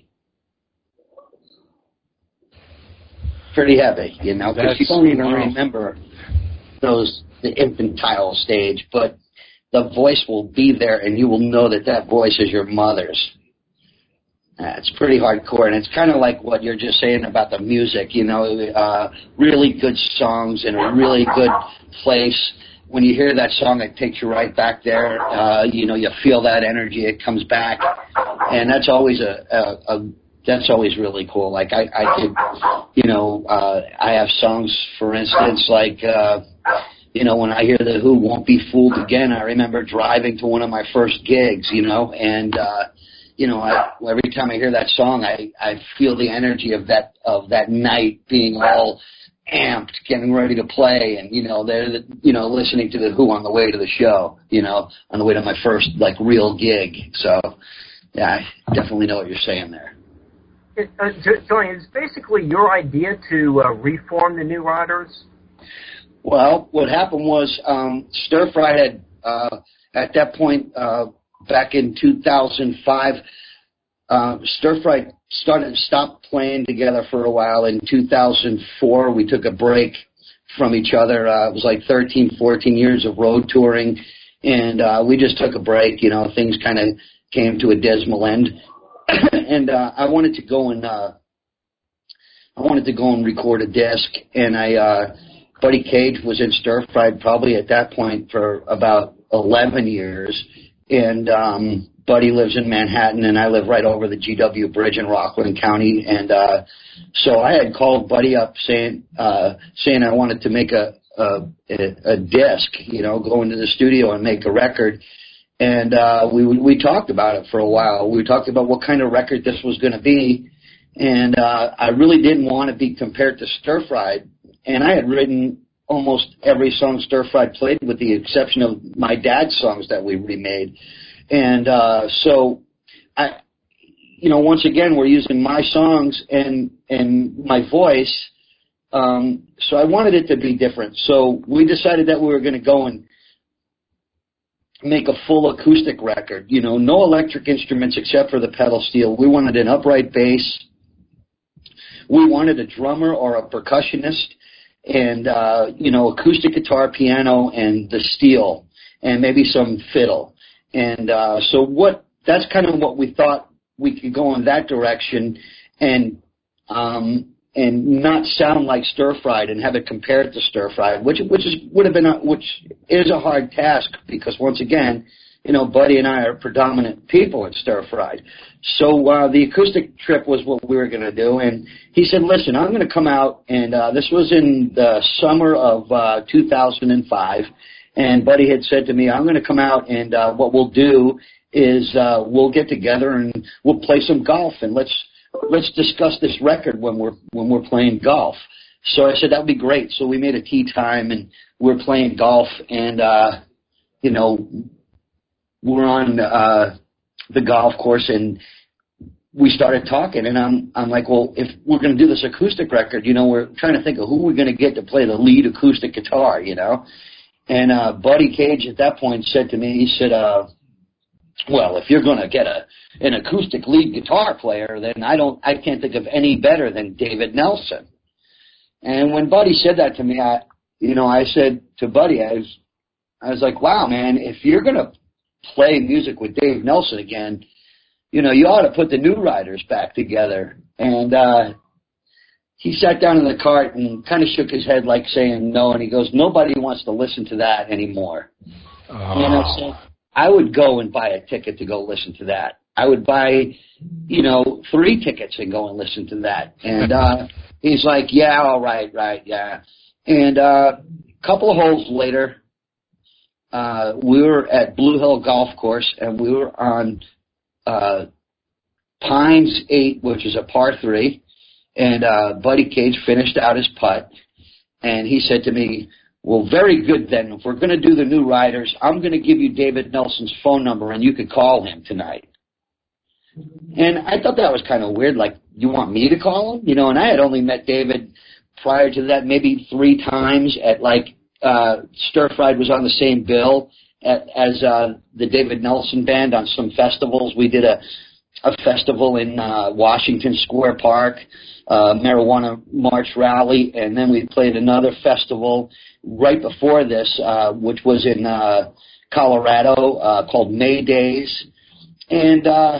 Pretty heavy, you know, because you don't even wow. remember those the infantile stage, but the voice will be there, and you will know that that voice is your mother's. Uh, it's pretty hardcore, and it's kind of like what you're just saying about the music, you know, uh, really good songs in a really good place. When you hear that song, it takes you right back there. Uh, you know, you feel that energy. It comes back, and that's always a, a, a that's always really cool. Like I, I could, you know, uh, I have songs, for instance, like, uh, you know, when I hear the Who, Won't Be Fooled Again, I remember driving to one of my first gigs, you know, and, uh, you know, I, every time I hear that song, I, I feel the energy of that of that night being all amped, getting ready to play, and, you know, they're, you know, listening to The Who on the way to the show, you know, on the way to my first, like, real gig. So, yeah, I definitely know what you're saying there. It, uh, Tony, it's basically your idea to uh, reform the New Riders? Well, what happened was um, Stir Fry had, uh, at that point, uh, back in two thousand five, uh, Stir Fry started stopped playing together for a while. In two thousand four, we took a break from each other. Uh, it was like thirteen, fourteen years of road touring, and uh, we just took a break. You know, things kind of came to a dismal end, and uh, I wanted to go and uh, I wanted to go and record a disc, and I. Uh, Buddy Cage was in Stir Fry probably at that point for about eleven years, and um, Buddy lives in Manhattan, and I live right over the G W Bridge in Rockland County, and uh, so I had called Buddy up saying uh, saying I wanted to make a, a a disc, you know, go into the studio and make a record, and uh, we we talked about it for a while. We talked about what kind of record this was going to be, and uh, I really didn't want to be compared to Stir Fry. And I had written almost every song Stir Fry played, with the exception of my dad's songs that we remade. And uh, so, I, you know, once again, we're using my songs and and my voice. Um, so I wanted it to be different. So we decided that we were going to go and make a full acoustic record. You know, no electric instruments except for the pedal steel. We wanted an upright bass. We wanted a drummer or a percussionist. And, uh, you know, acoustic guitar, piano, and the steel, and maybe some fiddle. And uh, so what that's kind of what we thought we could go in that direction and um, and not sound like Stir Fried and have it compared to Stir Fried, which which is would have been a, which is a hard task, because once again, you know, Buddy and I are predominant people in Stir Fried. So uh, the acoustic trip was what we were going to do, and he said, listen, I'm going to come out, and uh, this was in the summer of uh, two thousand five, and Buddy had said to me, I'm going to come out, and uh, what we'll do is uh, we'll get together and we'll play some golf, and let's let's discuss this record when we're when we're playing golf. So I said, that would be great. So we made a tee time, and we're playing golf, and, uh, you know, we're on uh, the golf course, and we started talking, and I'm I'm like, well, if we're going to do this acoustic record, you know, we're trying to think of who we're going to get to play the lead acoustic guitar, you know. And uh, Buddy Cage at that point said to me, he said, uh, well, if you're going to get a an acoustic lead guitar player, then I don't, I can't think of any better than David Nelson. And when Buddy said that to me, I, you know, I said to Buddy, I was, I was like, wow, man, if you're going to play music with Dave Nelson again, you know, you ought to put the New Riders back together. And uh, he sat down in the cart and kind of shook his head like saying no, and he goes, nobody wants to listen to that anymore. Oh. And I said, I would go and buy a ticket to go listen to that. I would buy, you know, three tickets and go and listen to that. And uh, he's like, yeah, all right, right, yeah. And uh, a couple of holes later, Uh, we were at Blue Hill Golf Course, and we were on uh, Pines eight, which is a par three, and uh, Buddy Cage finished out his putt, and he said to me, well, very good then. If we're going to do the New Riders, I'm going to give you David Nelson's phone number, and you could call him tonight. And I thought that was kind of weird, like, you want me to call him? You know, and I had only met David prior to that maybe three times at, like, Uh, Stir Fried was on the same bill at, as uh, the David Nelson Band on some festivals. We did a, a festival in uh, Washington Square Park, uh, Marijuana March Rally, and then we played another festival right before this, uh, which was in uh, Colorado, uh, called May Days. And uh,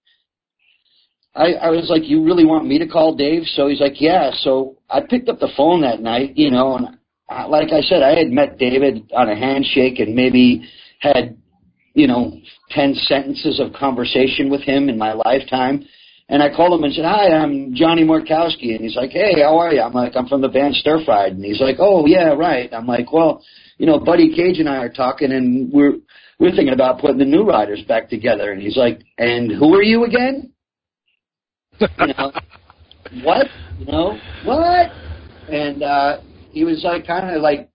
I, I was like, you really want me to call Dave? So he's like, yeah. So I picked up the phone that night, you know, and like I said, I had met David on a handshake and maybe had, you know, ten sentences of conversation with him in my lifetime. And I called him and said, hi, I'm Johnny Morkowski. And he's like, hey, how are you? I'm like, I'm from the band Stir Fried. And he's like, oh, yeah, right. I'm like, well, you know, Buddy Cage and I are talking, and we're we're thinking about putting the New Riders back together. And he's like, and who are you again? You know, what? You know, what? And uh, he was like, kind of like,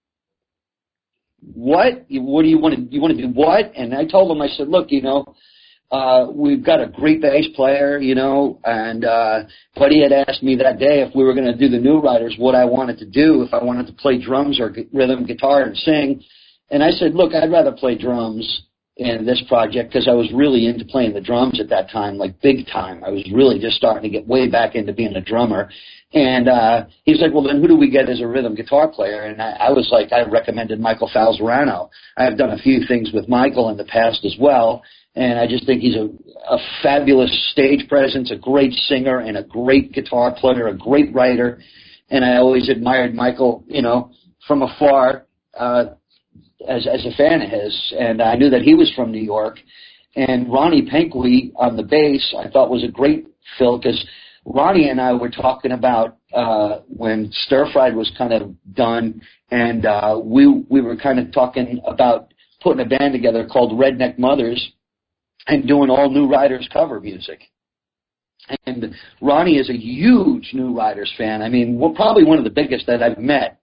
what? What do you want to, you want to do what? And I told him, I said, look, you know, uh, we've got a great bass player, you know, and uh, Buddy had asked me that day if we were going to do the New Riders, what I wanted to do, if I wanted to play drums or rhythm guitar and sing. And I said, look, I'd rather play drums in this project because I was really into playing the drums at that time, like big time. I was really just starting to get way back into being a drummer. And uh, he was like, well, then who do we get as a rhythm guitar player? And I, I was like, I recommended Michael Falzarano. I have done a few things with Michael in the past as well, and I just think he's a, a fabulous stage presence, a great singer, and a great guitar player, a great writer. And I always admired Michael, you know, from afar uh, as, as a fan of his. And I knew that he was from New York. And Ronnie Pinkley on the bass I thought was a great fill because Ronnie and I were talking about uh, when Stir Fried was kind of done, and uh, we we were kind of talking about putting a band together called Redneck Mothers and doing all New Riders cover music. And Ronnie is a huge New Riders fan. I mean, well, probably one of the biggest that I've met.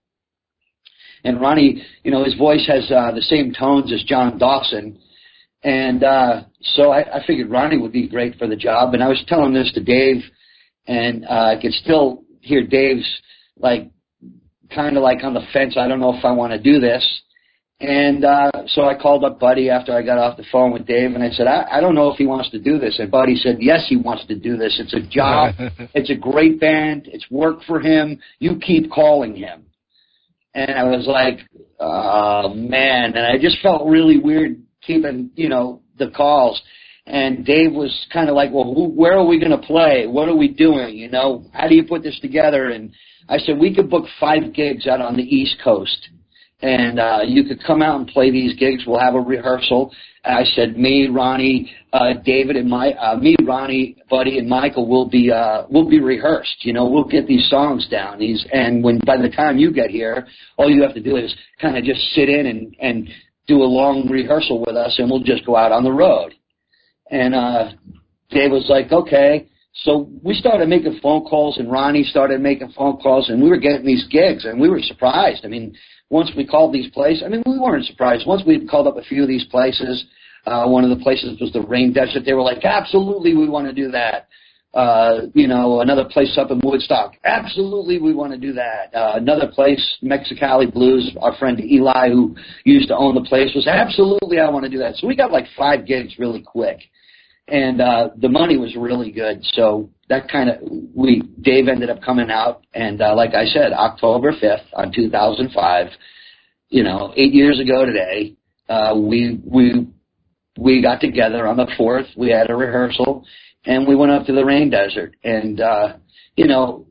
And Ronnie, you know, his voice has uh, the same tones as John Dawson. And uh, so I, I figured Ronnie would be great for the job. And I was telling this to Dave, and uh, I could still hear Dave's, like, kind of like on the fence. I don't know if I want to do this. And uh, so I called up Buddy after I got off the phone with Dave, and I said, I, I don't know if he wants to do this. And Buddy said, yes, he wants to do this. It's a job. It's a great band. It's work for him. You keep calling him. And I was like, oh, man. And I just felt really weird keeping, you know, the calls. And Dave was kind of like, well, who, where are we going to play? What are we doing? You know, how do you put this together? And I said, we could book five gigs out on the East Coast. And uh, you could come out and play these gigs. We'll have a rehearsal. And I said, me, Ronnie, uh, David, and my, uh, me, Ronnie, Buddy, and Michael will be, uh, will be rehearsed. You know, we'll get these songs down. These, and when by the time you get here, all you have to do is kind of just sit in and, and do a long rehearsal with us, and we'll just go out on the road. And uh, Dave was like, okay. So we started making phone calls, and Ronnie started making phone calls, and we were getting these gigs, and we were surprised. I mean, once we called these places, I mean, we weren't surprised. Once we called up a few of these places, uh, one of the places was the Rain Desert. They were like, absolutely, we want to do that. Uh, you know, another place up in Woodstock, absolutely, we want to do that. Uh, another place, Mexicali Blues, our friend Eli, who used to own the place, was absolutely, I want to do that. So we got like five gigs really quick. And uh, the money was really good, so that kind of we Dave ended up coming out, and uh, like I said, October fifth on two thousand five, you know, eight years ago today, uh, we we we got together on the fourth. We had a rehearsal, and we went up to the Rain Desert, and uh, you know,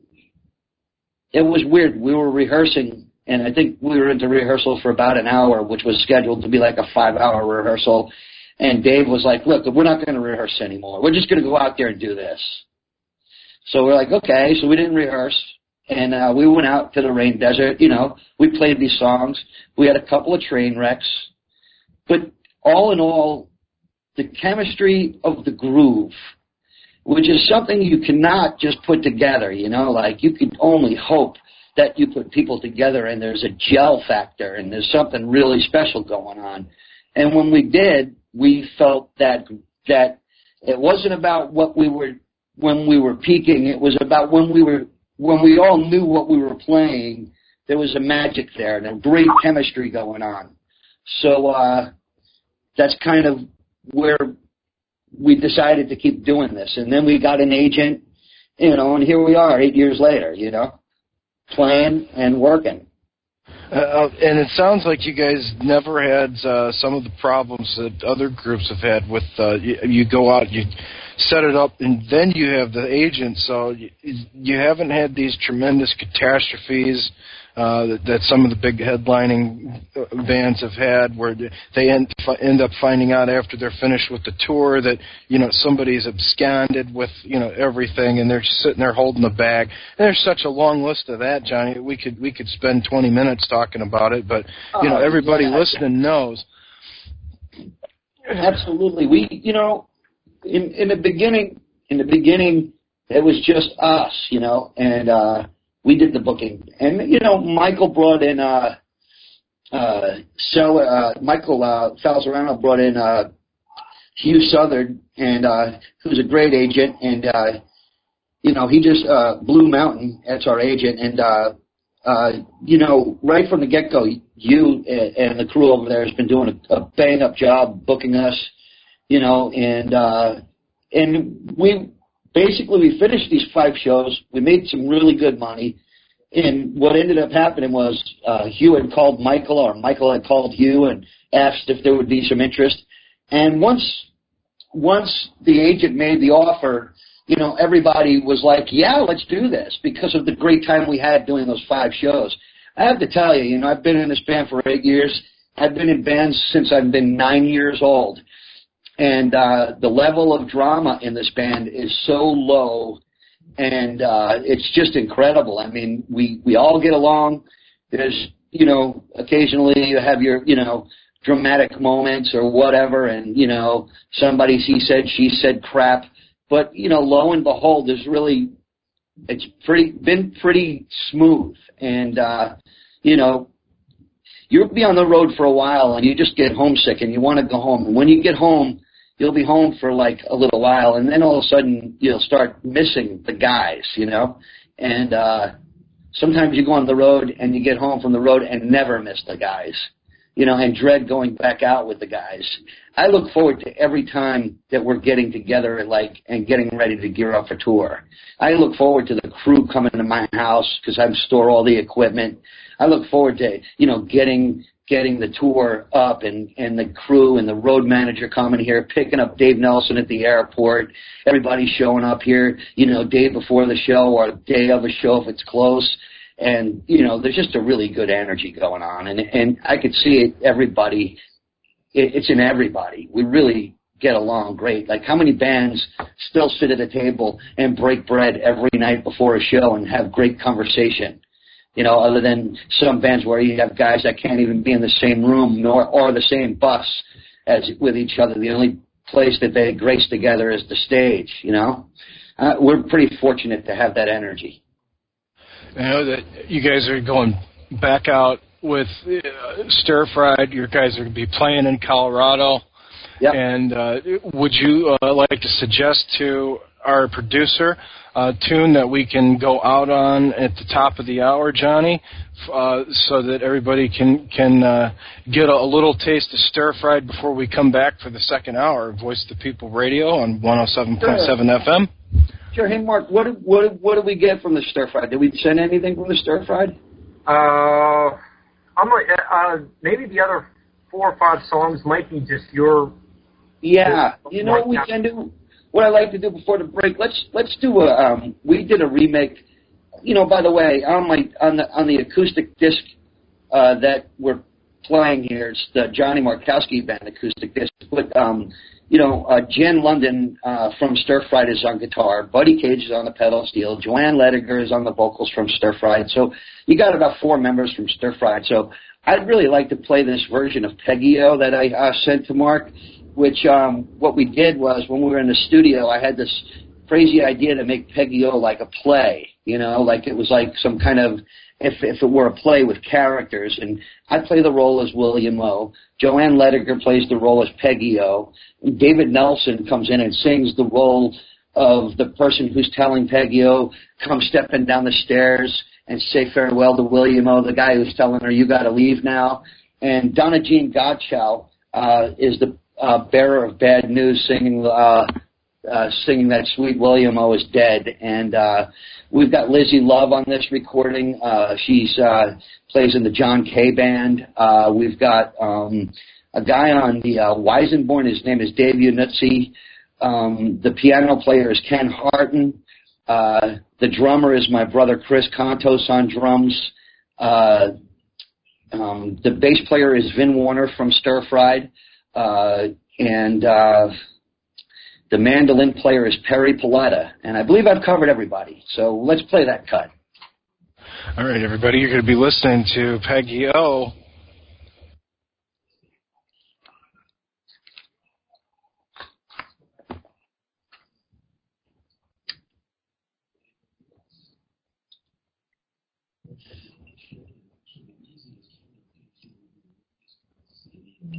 it was weird. We were rehearsing, and I think we were into rehearsal for about an hour, which was scheduled to be like a five-hour rehearsal. And Dave was like, look, we're not going to rehearse anymore. We're just going to go out there and do this. So we're like, okay. So we didn't rehearse. And uh, we went out to the Rain Desert. You know, we played these songs. We had a couple of train wrecks. But all in all, the chemistry of the groove, which is something you cannot just put together, you know, like you can only hope that you put people together and there's a gel factor and there's something really special going on. And when we did, we felt that that it wasn't about what we were when we were peaking. It was about when we were when we all knew what we were playing. There was a magic there and a great chemistry going on. So uh, that's kind of where we decided to keep doing this. And then we got an agent, you know, and here we are eight years later, you know, playing and working. Uh, and it sounds like you guys never had uh, some of the problems that other groups have had with uh, you, you go out, you set it up, and then you have the agent. So you, you haven't had these tremendous catastrophes uh, that, that some of the big headlining bands have had, where they end, end up finding out after they're finished with the tour that, you know, somebody's absconded with, you know, everything, and they're just sitting there holding the bag. And there's such a long list of that, Johnny. We could we could spend twenty minutes talking about it, but you know, everybody yeah. listening knows. Absolutely, we, you know, in in the beginning, in the beginning, it was just us, you know, and uh, we did the booking. And, you know, Michael brought in, uh, uh, so, uh, Michael, uh, Falzarano brought in, uh, Hugh Southard, and, uh, who's a great agent. And, uh, you know, he just, uh, Blue Mountain, that's our agent. And, uh, uh, you know, right from the get-go, you and the crew over there has been doing a, a bang-up job booking us, you know, and, uh, and we, basically, we finished these five shows. We made some really good money. And what ended up happening was uh, Hugh had called Michael, or Michael had called Hugh and asked if there would be some interest. And once once the agent made the offer, you know, everybody was like, yeah, let's do this, because of the great time we had doing those five shows. I have to tell you, you know, I've been in this band for eight years. I've been in bands since I've been nine years old. And uh, the level of drama in this band is so low, and uh, it's just incredible. I mean, we, we all get along. There's, you know, occasionally you have your, you know, dramatic moments or whatever, and, you know, somebody he said, she said crap. But, you know, lo and behold, there's really, it's pretty been pretty smooth. And, uh, you know, you'll be on the road for a while, and you just get homesick, and you want to go home. And when you get home, you'll be home for like a little while, and then all of a sudden you'll start missing the guys, you know. And uh, sometimes you go on the road and you get home from the road and never miss the guys, you know, and dread going back out with the guys. I look forward to every time that we're getting together, like, and getting ready to gear up for tour. I look forward to the crew coming to my house because I store all the equipment. I look forward to, you know, getting getting the tour up, and, and the crew and the road manager coming here, picking up Dave Nelson at the airport, everybody showing up here, you know, day before the show or day of a show if it's close. And, you know, there's just a really good energy going on. And, and I could see it, everybody, it, it's in everybody. We really get along great. Like, how many bands still sit at a table and break bread every night before a show and have great conversation? You know, other than some bands where you have guys that can't even be in the same room nor or the same bus as with each other. The only place that they grace together is the stage, you know. Uh, we're pretty fortunate to have that energy. I know that you guys are going back out with uh, Stir Fried. You guys are going to be playing in Colorado. Yep. And uh, would you uh, like to suggest to our producer a tune that we can go out on at the top of the hour, Johnny, uh, so that everybody can can uh, get a, a little taste of Stir Fried before we come back for the second hour of Voice of the People Radio on one oh seven point seven Sure. F M? Sure. Hey, Mark, what did, what did, what did we get from the Stir Fried? Did we send anything from the Stir Fried? Uh, I'm like, uh, maybe the other four or five songs might be just your. Yeah, you know what we can do? What I like to do before the break, let's let's do a. Um, we did a remake. You know, by the way, on my on the on the acoustic disc uh, that we're playing here, it's the Johnny Markowski Band acoustic disc. But um, you know, uh, Jen London uh, from Stir Fried is on guitar. Buddy Cage is on the pedal steel. Joanne Lediger is on the vocals from Stir Fried. So you got about four members from Stir Fried. So I'd really like to play this version of Peggy-O that I uh, sent to Mark. Which um, what we did was when we were in the studio, I had this crazy idea to make Peggy-O like a play, you know, like it was like some kind of, if if it were a play with characters. And I play the role as William O. Joanne Lediger plays the role as Peggy-O. And David Nelson comes in and sings the role of the person who's telling Peggy-O, come stepping down the stairs and say farewell to William O., the guy who's telling her, you got to leave now. And Donna Jean Godchow uh, is the Uh, bearer of bad news, singing uh, uh, singing that Sweet William O is dead. And uh, we've got Lizzie Love on this recording. Uh, she's uh, plays in the John Kay Band. Uh, we've got um, a guy on the uh, Weisenborn. His name is Dave Unutzi. Um, the piano player is Ken Harton. Uh, the drummer is my brother Chris Contos on drums. Uh, um, the bass player is Vin Warner from Stir Fried. Uh, and uh, the mandolin player is Perry Paletta. And I believe I've covered everybody. So let's play that cut. All right, everybody, you're going to be listening to Peggy-O.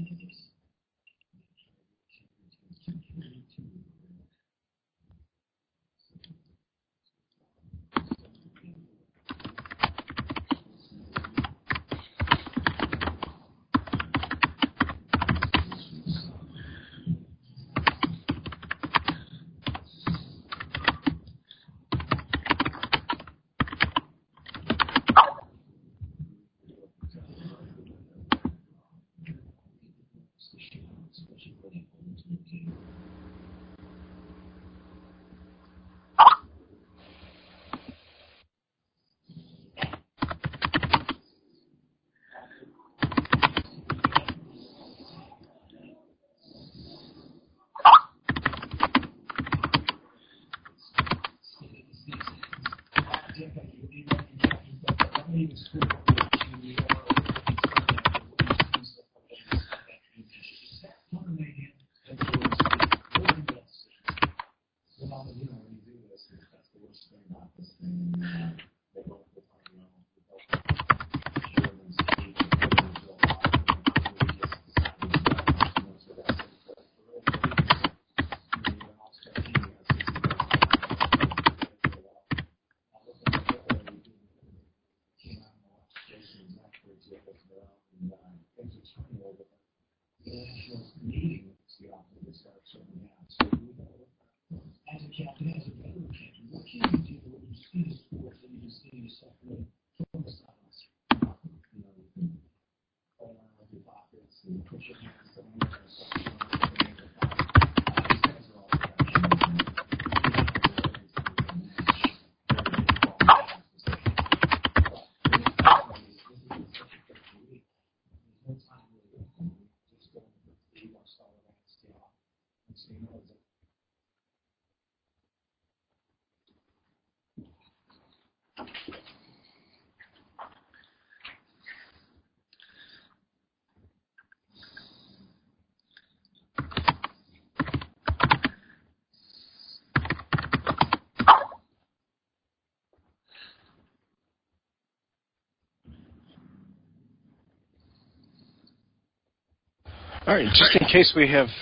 All right, just in case we have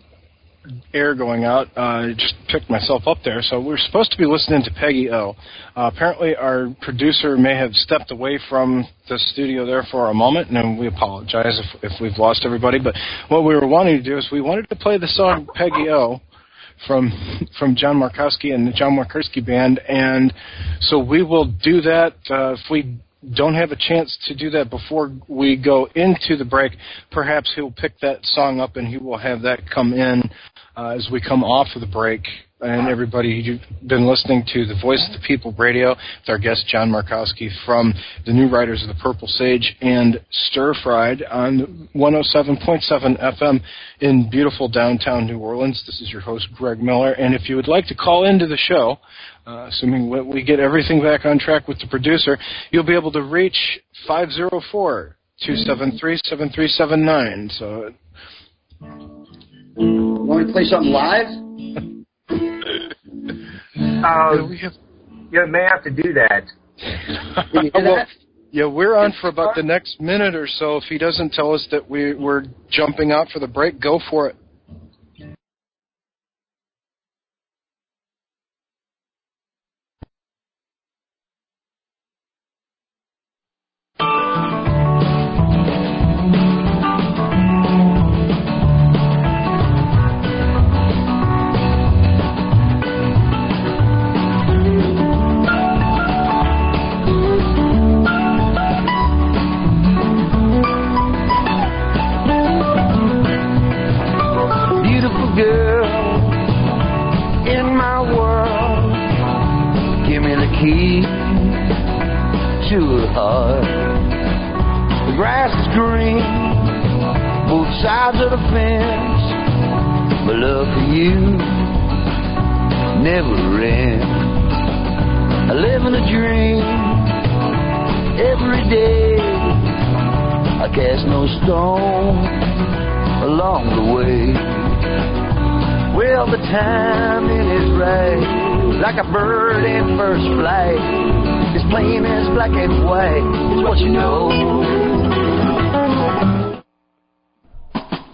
air going out, uh, I just picked myself up there. So we're supposed to be listening to Peggy O. Uh, apparently our producer may have stepped away from the studio there for a moment, and we apologize if, if we've lost everybody. But what we were wanting to do is we wanted to play the song Peggy O from from John Markowski and the John Markowski Band, and so we will do that. Uh, if we don't have a chance to do that before we go into the break, perhaps he'll pick that song up and he will have that come in uh, as we come off of the break. And everybody, you've been listening to the Voice of the People Radio with our guest John Markowski from the New Riders of the Purple Sage and Stir Fried on one oh seven point seven F M in beautiful downtown New Orleans. This is your host, Greg Miller. And if you would like to call into the show, uh, assuming we get everything back on track with the producer, you'll be able to reach five oh four, two seven three, seven three seven nine. So, want to play something live? Uh, we have... You may have to do that. Can you do well, that? Yeah, we're on for about the next minute or so. If he doesn't tell us that we, we're jumping out for the break, go for it. Like a bird in first flight, it's plain as black and white, it's what you know.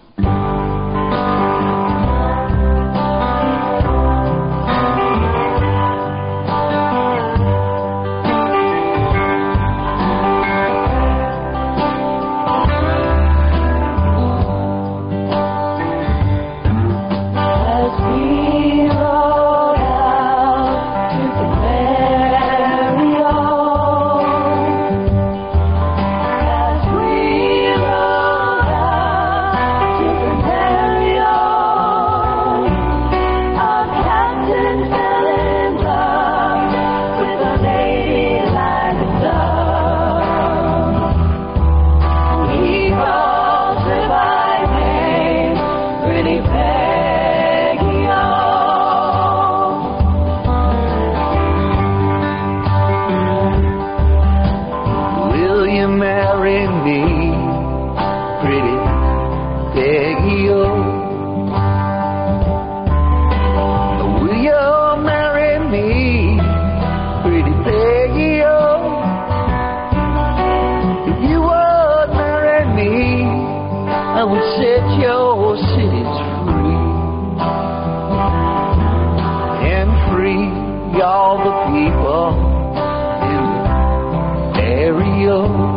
pretty Peggy-O. Will you marry me, pretty Peggy-O? If you would marry me, I would set your cities free, and free all the people in the area.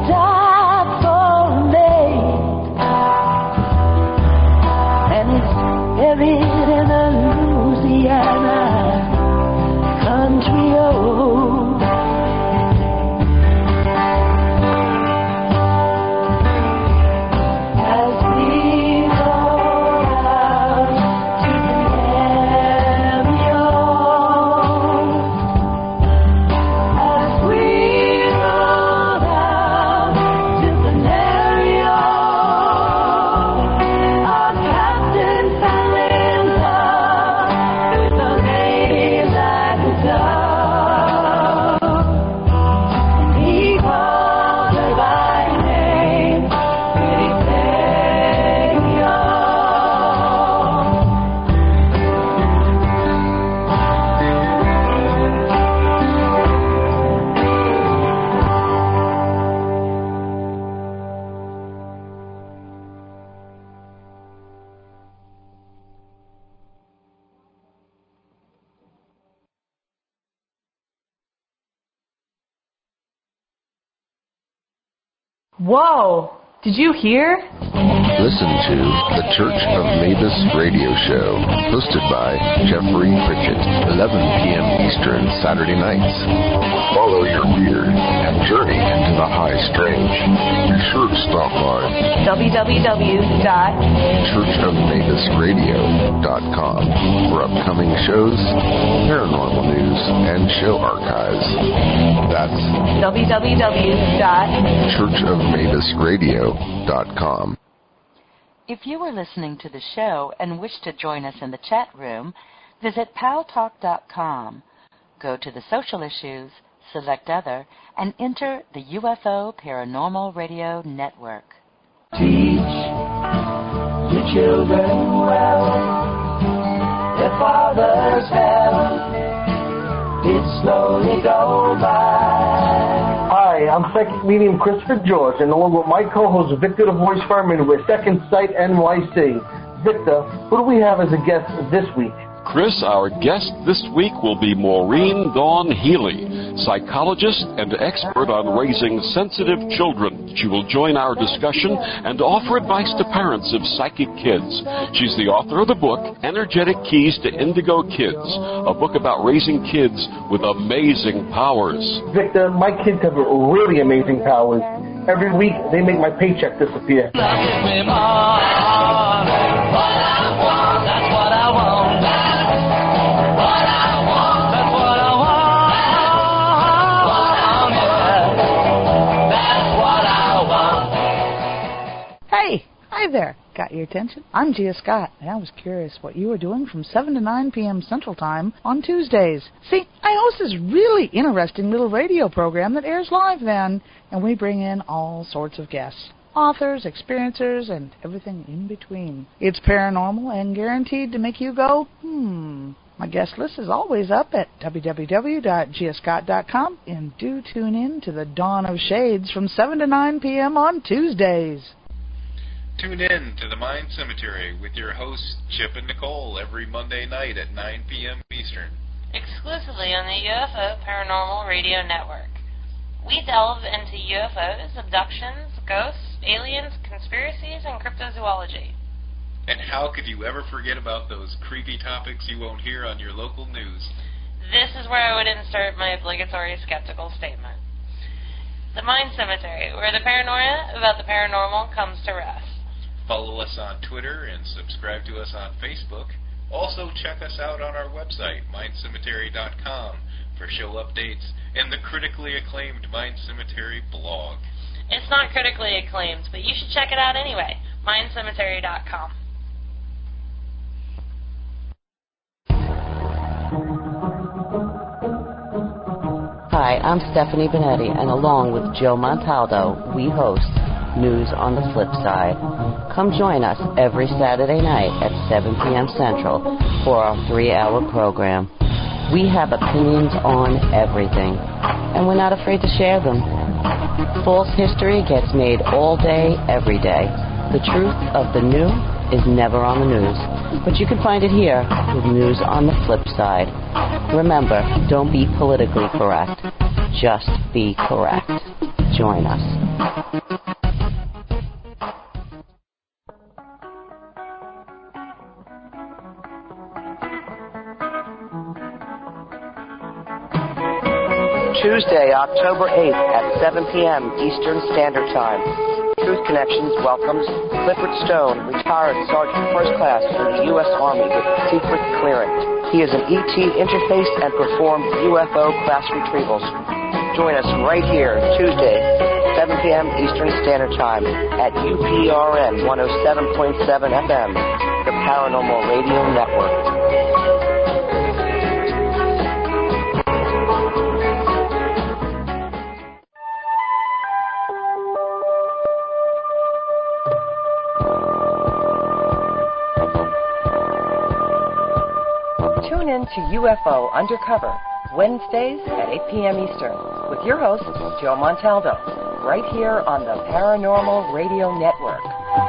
died for me, and it's buried in a Louisiana country road. As we go out to the Cameo, as we go out to the Cameo, our captain fell in love with a lady like a dove. He called her by name, pretty Cameo. Whoa! Did you hear? Listen to the Church of Mavis radio show, hosted by Jeffrey Pritchett, eleven p.m. Eastern, Saturday nights. Follow your weird and journey into the high strange. Be sure to stop by w w w dot church of mavis radio dot com for upcoming shows, paranormal news, and show archives. That's w w w dot church of mavis radio dot com. If you are listening to the show and wish to join us in the chat room, visit paltalk dot com. Go to the social issues, select other, and enter the U F O Paranormal Radio Network. Teach your children well. Their fathers have it slowly go by. Hi, I'm psychic medium Christopher George, and along with my co-host Victor the Voice Furman with Second Sight N Y C. Victor, who do we have as a guest this week? Chris, our guest this week will be Maureen Dawn Healy, psychologist and expert on raising sensitive children. She will join our discussion and offer advice to parents of psychic kids. She's the author of the book, Energetic Keys to Indigo Kids, a book about raising kids with amazing powers. Victor, my kids have really amazing powers. Every week, they make my paycheck disappear. Hey, hi there. Got your attention? I'm Gia Scott, and I was curious what you were doing from seven to nine p.m. Central Time on Tuesdays. See, I host this really interesting little radio program that airs live then, and we bring in all sorts of guests. Authors, experiencers, and everything in between. It's paranormal and guaranteed to make you go, hmm. My guest list is always up at w w w dot gia scott dot com, and do tune in to the Dawn of Shades from seven to nine p.m. on Tuesdays. Tune in to the Mind Cemetery with your hosts Chip and Nicole every Monday night at nine p.m. Eastern. Exclusively on the U F O Paranormal Radio Network. We delve into U F Os, abductions, ghosts, aliens, conspiracies, and cryptozoology. And how could you ever forget about those creepy topics you won't hear on your local news? This is where I would insert my obligatory skeptical statement. The Mind Cemetery, where the paranoia about the paranormal comes to rest. Follow us on Twitter and subscribe to us on Facebook. Also, check us out on our website, mind cemetery dot com, for show updates and the critically acclaimed Mind Cemetery blog. It's not critically acclaimed, but you should check it out anyway, mind cemetery dot com. Hi, I'm Stephanie Benetti, and along with Joe Montaldo, we host News on the Flip Side. Come join us every Saturday night at seven p.m. Central for our three-hour program. We have opinions on everything, and we're not afraid to share them. False history gets made all day, every day. The truth of the new is never on the news, but you can find it here with News on the Flip Side. Remember, don't be politically correct. Just be correct. Join us. Tuesday, October eighth at seven p.m. Eastern Standard Time. Truth Connections welcomes Clifford Stone, retired Sergeant First Class in the U S Army with secret clearance. He is an E T interface and performed U F O crash retrievals. Join us right here Tuesday, seven p.m. Eastern Standard Time at U P R N one oh seven point seven F M, the Paranormal Radio Network. Tune in to U F O Undercover, Wednesdays at eight p.m. Eastern, with your host, Joe Montaldo, right here on the Paranormal Radio Network.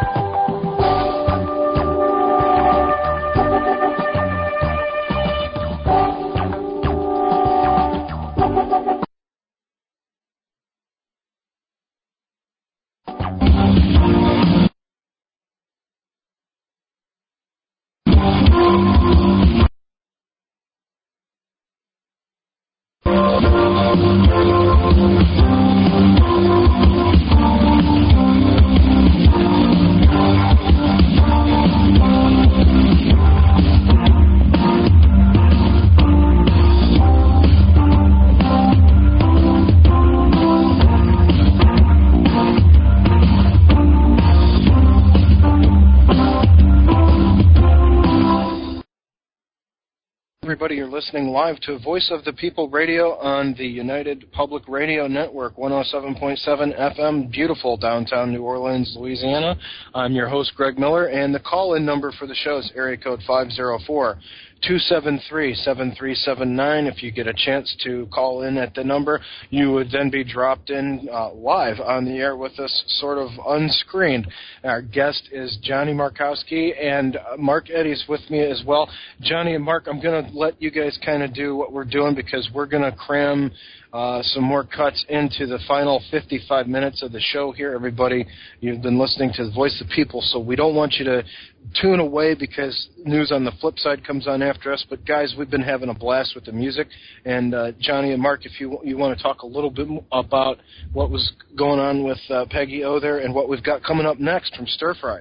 Everybody, you're listening live to Voice of the People Radio on the United Public Radio Network, one oh seven point seven F M, beautiful downtown New Orleans, Louisiana. I'm your host, Greg Miller, and the call-in number for the show is area code five oh four, two seven three, seven three seven nine. If you get a chance to call in at the number, you would then be dropped in uh, live on the air with us, sort of unscreened. Our guest is Johnny Markowski, and uh, Mark Eddy's with me as well. Johnny and Mark, I'm going to let you guys kind of do what we're doing because we're going to cram uh, some more cuts into the final fifty-five minutes of the show here. Everybody, you've been listening to the Voice of the People, so we don't want you to tune away because News on the Flip Side comes on after us. But, guys, we've been having a blast with the music. And, uh, Johnny and Mark, if you you want to talk a little bit about what was going on with uh, Peggy O there and what we've got coming up next from Stir Fry.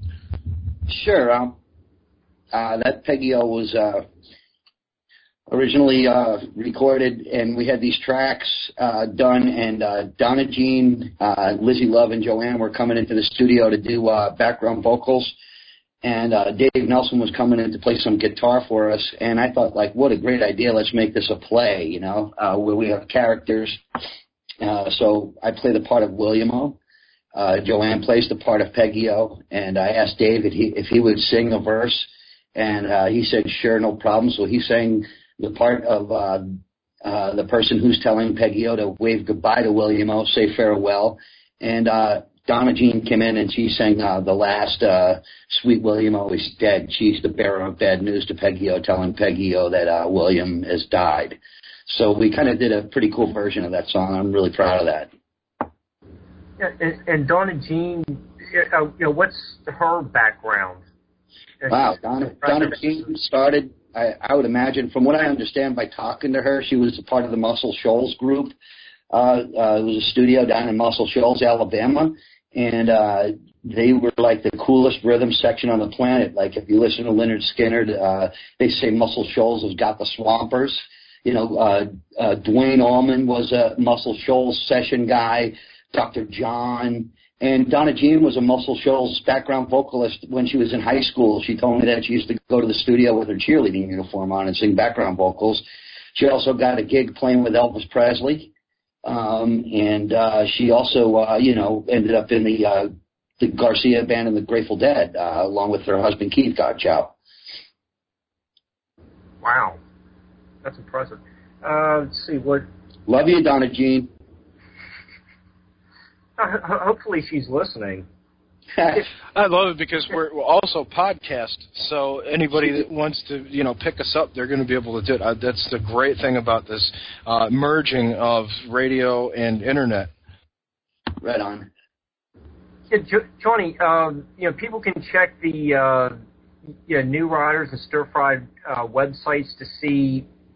Sure. Um, uh, that Peggy O was uh, originally uh, recorded, and we had these tracks uh, done, and uh, Donna Jean, uh, Lizzie Love, and Joanne were coming into the studio to do uh, background vocals. And uh, Dave Nelson was coming in to play some guitar for us, and I thought, like, what a great idea. Let's make this a play, you know, uh, where we have characters. Uh, so I play the part of William O. Uh, Joanne plays the part of Peggy O. And I asked Dave if he, if he would sing a verse, and uh, he said, sure, no problem. So he sang the part of uh, uh, the person who's telling Peggy O to wave goodbye to William O., say farewell. And uh Donna Jean came in and she sang uh, the last uh, Sweet William O is dead. She's the bearer of bad news to Peggy O, telling Peggy O that uh, William has died. So we kind of did a pretty cool version of that song. I'm really proud of that. Yeah, and, and Donna Jean, uh, you know, what's her background? Wow, Donna, Donna Jean started, I, I would imagine, from what I understand by talking to her, she was a part of the Muscle Shoals group. Uh, uh, it was a studio down in Muscle Shoals, Alabama. And uh, they were like the coolest rhythm section on the planet. Like if you listen to Lynyrd Skynyrd, uh, they say Muscle Shoals has got the Swampers. You know, uh, uh, Dwayne Allman was a Muscle Shoals session guy, Doctor John. And Donna Jean was a Muscle Shoals background vocalist when she was in high school. She told me that she used to go to the studio with her cheerleading uniform on and sing background vocals. She also got a gig playing with Elvis Presley. Um, and uh, she also, uh, you know, ended up in the, uh, the Garcia band and the Grateful Dead, uh, along with her husband Keith Godchow. Wow, that's impressive. Uh, let's see what. Love you, Donna Jean. Uh, hopefully, she's listening. I love it because we're also podcast, so anybody that wants to, you know, pick us up, they're going to be able to do it. Uh, that's the great thing about this uh, merging of radio and internet. Right on. Yeah, jo- Johnny, um, you know, people can check the uh, you know, New Riders and Stir Fry uh, websites to see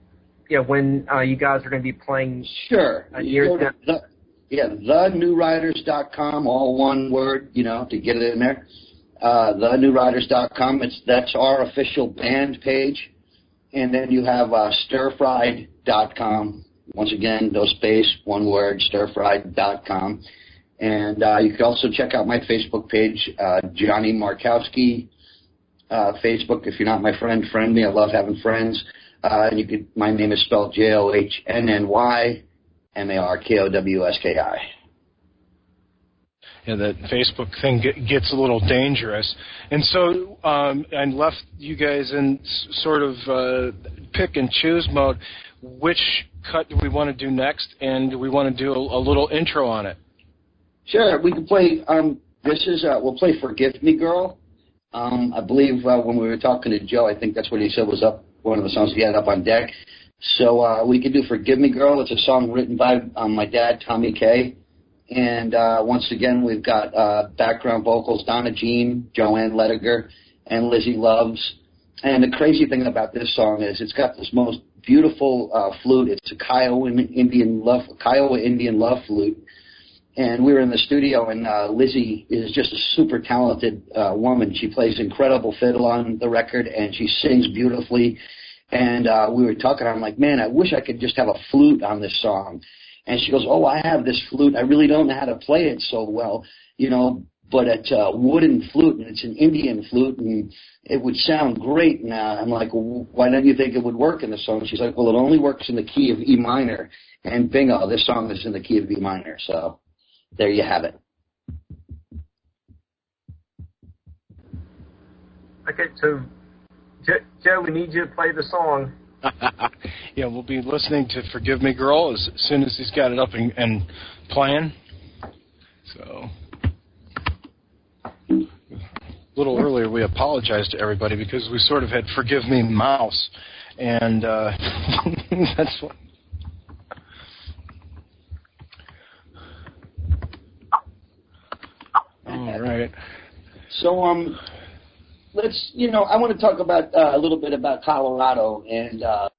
you know, when uh, you guys are going to be playing. Sure. Uh, you go to the, yeah, the new riders dot com, all one word, you know, to get it in there. Uh, the new riders dot com, it's, that's our official band page. And then you have uh, stir fried dot com. Once again, no space, one word, stir fried dot com. And uh, you can also check out my Facebook page, uh, Johnny Markowski. Uh, Facebook, if you're not my friend, friend me. I love having friends. Uh, and you could, my name is spelled J O H N N Y M A R K O W S K I. Yeah, that Facebook thing gets a little dangerous. And so um, I left you guys in sort of uh, pick and choose mode. Which cut do we want to do next? And do we want to do a, a little intro on it? Sure, we can play, um, this is, uh, we'll play Forgive Me Girl. Um, I believe uh, when we were talking to Joe, I think that's what he said was up, one of the songs he had up on deck. So uh, we can do Forgive Me Girl. It's a song written by um, my dad, Tommy Kay. And uh, once again, we've got uh, background vocals, Donna Jean, Joanne Lediger, and Lizzie Loves. And the crazy thing about this song is it's got this most beautiful uh, flute. It's a Kiowa Indian love, Kiowa Indian love flute. And we were in the studio, and uh, Lizzie is just a super talented uh, woman. She plays incredible fiddle on the record, and she sings beautifully. And uh, we were talking, I'm like, man, I wish I could just have a flute on this song. And she goes, oh, I have this flute. I really don't know how to play it so well, you know, but it's a wooden flute, and it's an Indian flute, and it would sound great. And uh, I'm like, well, why don't you think it would work in the song? She's like, well, it only works in the key of E minor. And bingo, this song is in the key of E minor. So there you have it. Okay, so, Joe, we need you to play the song. Yeah, we'll be listening to Forgive Me Girl as soon as he's got it up and, and playing. So, a little earlier we apologized to everybody because we sort of had Forgive Me Mouse, and uh, that's what... All right. So, um... let's, you know, I want to talk about uh, a little bit about Colorado and uh,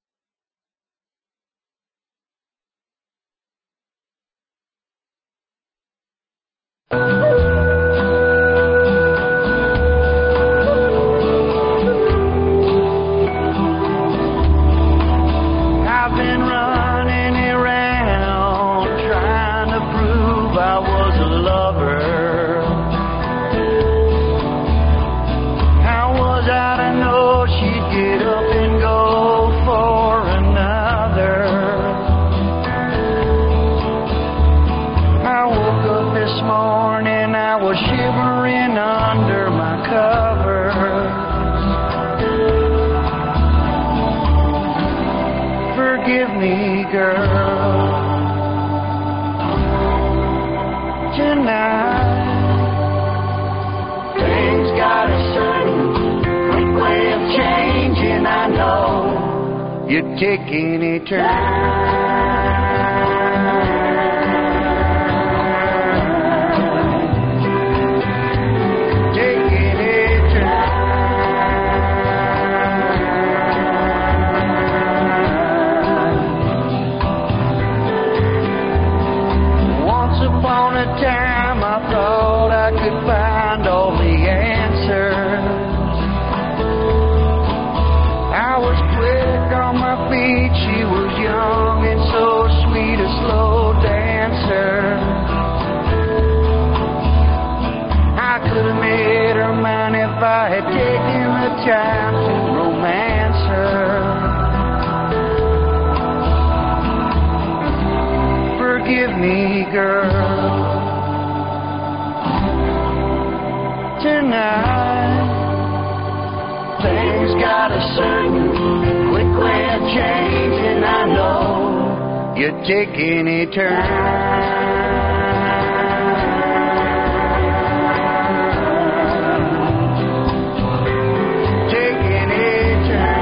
I've been running around trying to prove I was a lover. I know she'd get up and go for another. I woke up this morning, I was shivering under my covers. Forgive me, girl. Tonight, things got a certain way of changing, I know you're taking a turn. Taking a turn. Once upon a time I thought I could find all the answers. I was quick on my feet, she was young and so sweet, a slow dancer. I could have made her mine if I had taken the time to romance her. Forgive me, girl. Tonight, things got a certain quick way of changing, I know you're taking a turn. Taking a turn.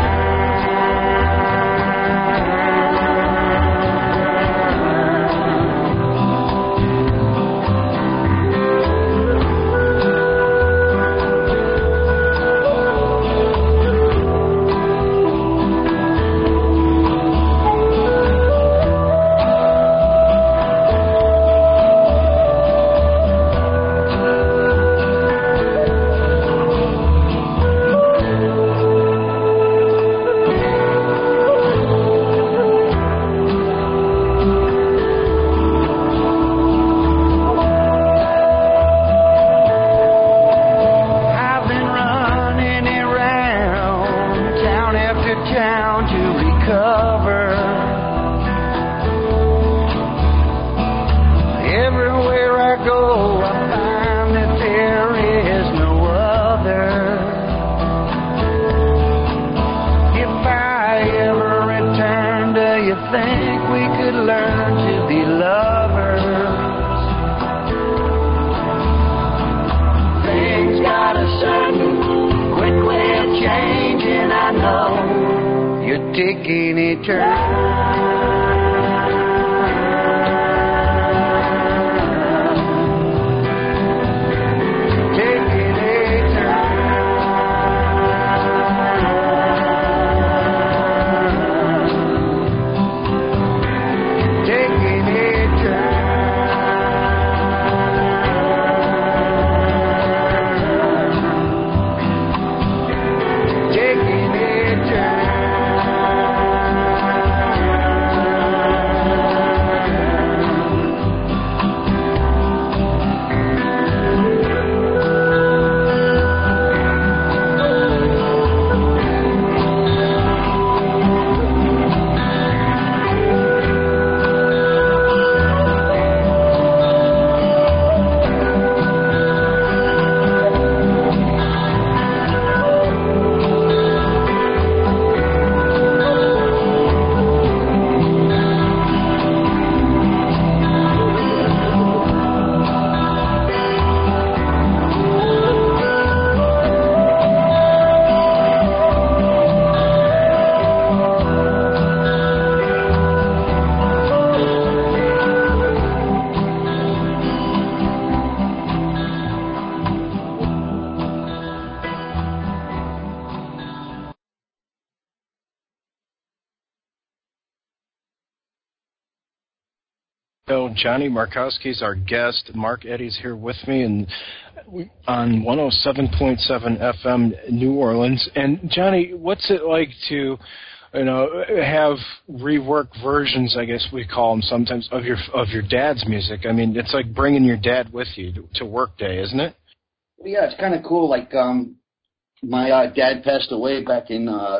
taking a turn. Johnny Markowski is our guest. Mark Eddy's here with me and on one oh seven point seven F M New Orleans. And Johnny, what's it like to, you know, have rework versions, I guess we call them sometimes, of your of your dad's music? I mean, it's like bringing your dad with you to, to work day, isn't it? Well, yeah, it's kind of cool. Like, um, my uh, dad passed away back in. Uh,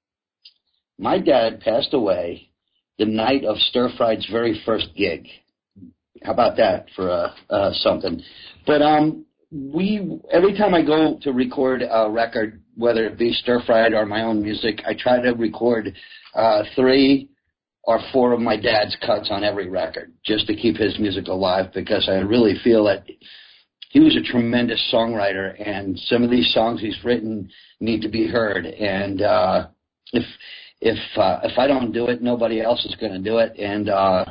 my dad passed away the night of Stir Fried's very first gig. How about that for uh, uh, something? But um, we every time I go to record a record, whether it be Stir Fried or my own music, I try to record uh, three or four of my dad's cuts on every record, just to keep his music alive, because I really feel that he was a tremendous songwriter, and some of these songs he's written need to be heard. And uh, if if uh, if I don't do it, nobody else is going to do it. And uh,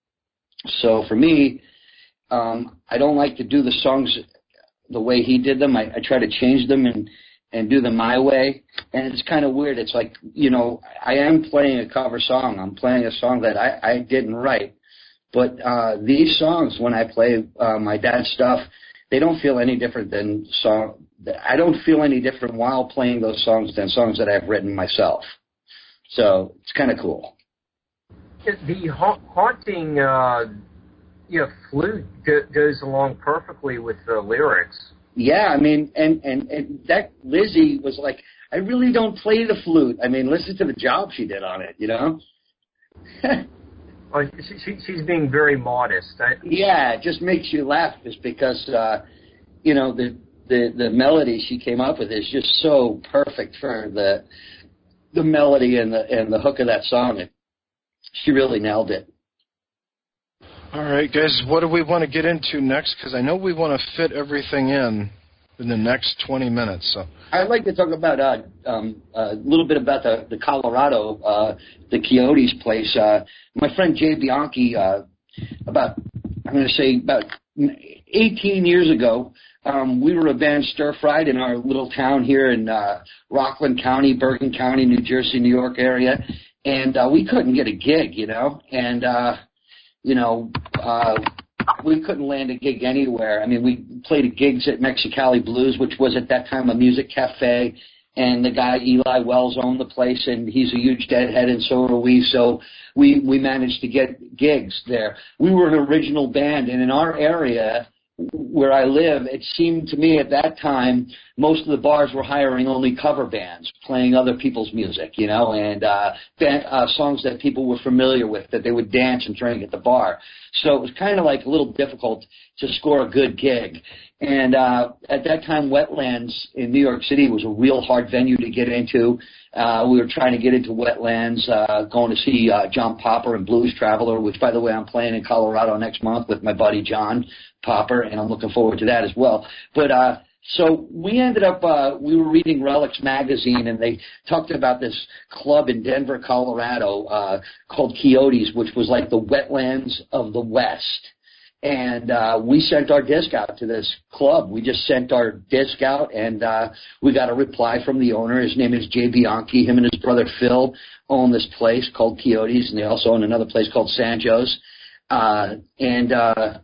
so for me, um, I don't like to do the songs the way he did them. I, I try to change them and, and do them my way. And it's kind of weird. It's like, you know, I am playing a cover song. I'm playing a song that I, I didn't write. But uh, these songs, when I play uh, my dad's stuff, they don't feel any different than song. I don't feel any different while playing those songs than songs that I've written myself. So it's kind of cool. The ha- haunting, uh, you know, flute go- goes along perfectly with the lyrics. Yeah, I mean, and, and, and that Lizzie was like, I really don't play the flute. I mean, listen to the job she did on it, you know? Oh, she, she, she's being very modest. I, yeah, it just makes you laugh just because, uh, you know, the, the, the melody she came up with is just so perfect for the the melody and the and the hook of that song. It, she really nailed it. All right, guys, what do we want to get into next? Because I know we want to fit everything in in the next twenty minutes. So I'd like to talk about uh, um, a little bit about the, the Colorado, uh, the Coyotes place. Uh, my friend Jay Bianchi, uh, about, I'm going to say about eighteen years ago, um, we were a band Stir Fried in our little town here in uh, Rockland County, Bergen County, New Jersey, New York area. And uh, we couldn't get a gig, you know, and, uh, you know, uh, we couldn't land a gig anywhere. I mean, we played gigs at Mexicali Blues, which was at that time a music cafe, and the guy Eli Wells owned the place, and he's a huge Deadhead, and so are we. So we we managed to get gigs there. We were an original band, and in our area where I live, it seemed to me at that time most of the bars were hiring only cover bands, playing other people's music, you know, and uh, band, uh, songs that people were familiar with, that they would dance and drink at the bar. So it was kind of like a little difficult to score a good gig. And uh, at that time, Wetlands in New York City was a real hard venue to get into. Uh, we were trying to get into Wetlands, uh, going to see uh, John Popper and Blues Traveler, which, by the way, I'm playing in Colorado next month with my buddy John Popper, and I'm looking forward to that as well. But uh, So we ended up, uh, we were reading Relics magazine, and they talked about this club in Denver, Colorado, uh, called Coyotes, which was like the wetlands of the West. And uh, we sent our disc out to this club. We just sent our disc out, and uh, we got a reply from the owner. His name is Jay Bianchi. Him and his brother Phil own this place called Coyotes, and they also own another place called Sanjo's. Uh, and uh,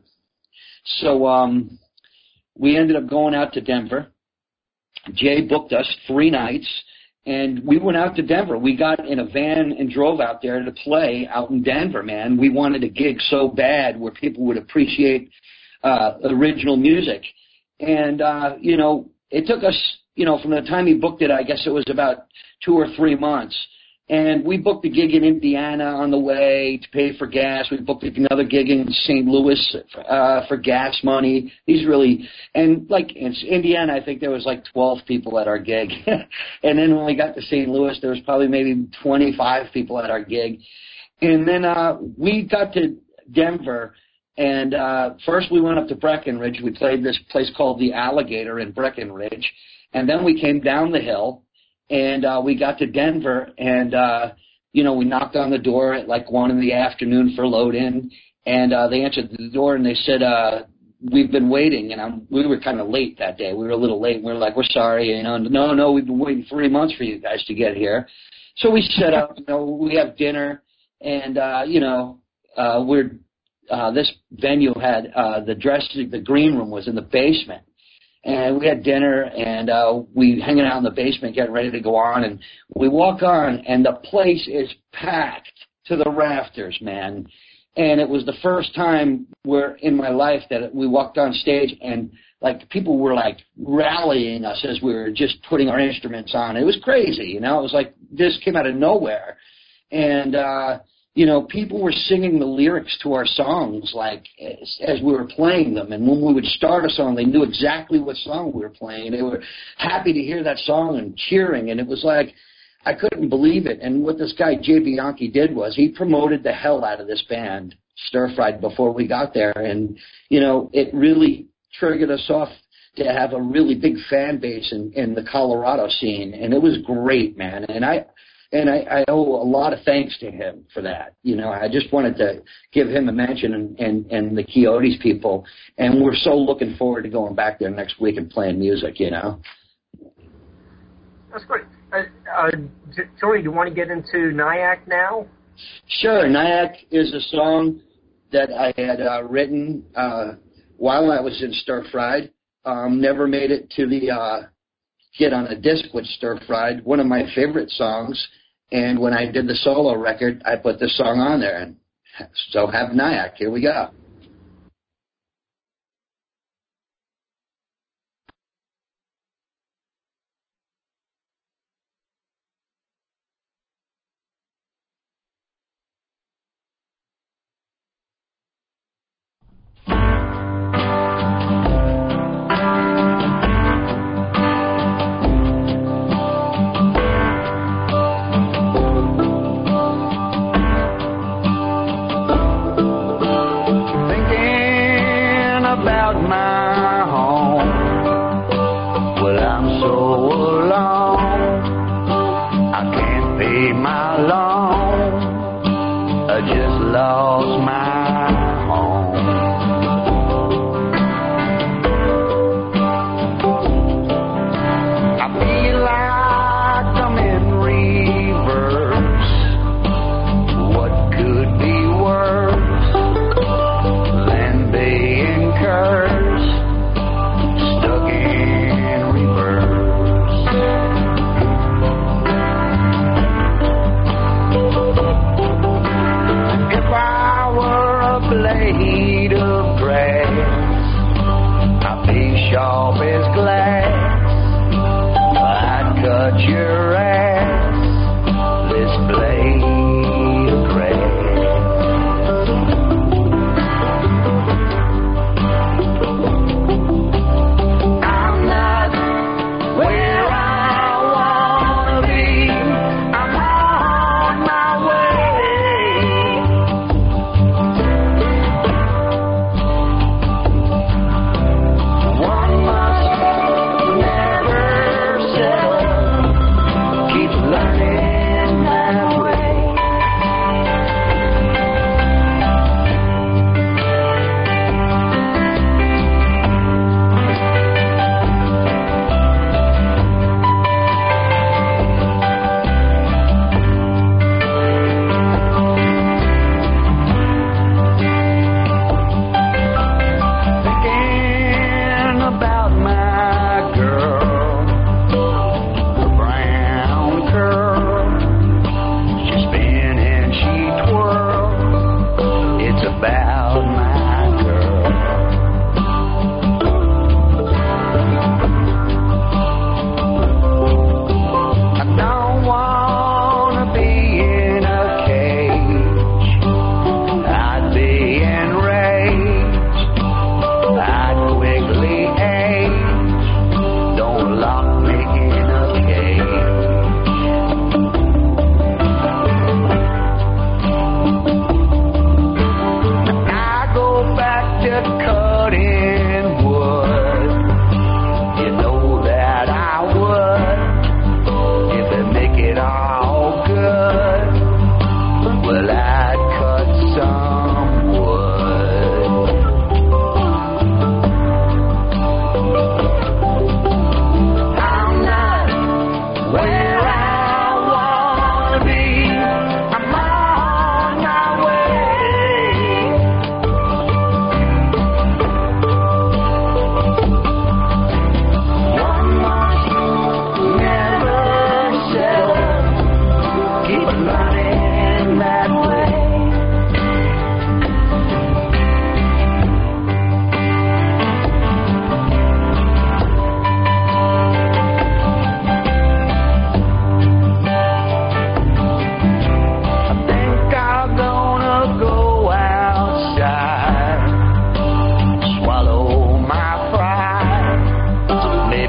so um, we ended up going out to Denver. Jay booked us three nights, and we went out to Denver. We got in a van and drove out there to play out in Denver, man. We wanted a gig so bad where people would appreciate uh, original music. And, uh, you know, it took us, you know, from the time he booked it, I guess it was about two or three months. And we booked a gig in Indiana on the way to pay for gas. We booked another gig in Saint Louis uh, for gas money. These really, and like in Indiana, I think there was like twelve people at our gig. And then when we got to Saint Louis, there was probably maybe twenty-five people at our gig. And then uh, we got to Denver, and uh, first we went up to Breckenridge. We played this place called the Alligator in Breckenridge. And then we came down the hill. And uh, we got to Denver, and, uh, you know, we knocked on the door at like one in the afternoon for load-in, and uh, they answered the door, and they said, uh, we've been waiting. And I'm, we were kind of late that day. We were a little late, and we were like, we're sorry. You know, no, no, we've been waiting three months for you guys to get here. So we set up, you know, we have dinner, and, uh, you know, uh, we're uh, this venue had uh, the dressing, the green room was in the basement. And we had dinner, and uh, we hanging out in the basement, getting ready to go on. And we walk on, and the place is packed to the rafters, man. And it was the first time where in my life that we walked on stage, and like people were like rallying us as we were just putting our instruments on. It was crazy, you know. It was like this came out of nowhere, and uh, you know, people were singing the lyrics to our songs like as, as we were playing them. And when we would start a song, they knew exactly what song we were playing. They were happy to hear that song and cheering. And it was like, I couldn't believe it. And what this guy, Jay Bianchi, did was he promoted the hell out of this band, Stir Fried, before we got there. And, you know, it really triggered us off to have a really big fan base in, in the Colorado scene. And it was great, man. And I... And I, I owe a lot of thanks to him for that. You know, I just wanted to give him a mention and, and, and the Coyotes people. And we're so looking forward to going back there next week and playing music, you know. That's great. Uh, uh, Tony, do you want to get into Nyack now? Sure. Nyack is a song that I had uh, written uh, while I was in Stir Fried. Um, never made it to the uh, get on a disc with Stir Fried, one of my favorite songs. And when I did the solo record, I put this song on there. And so have Nyack. Here we go. One must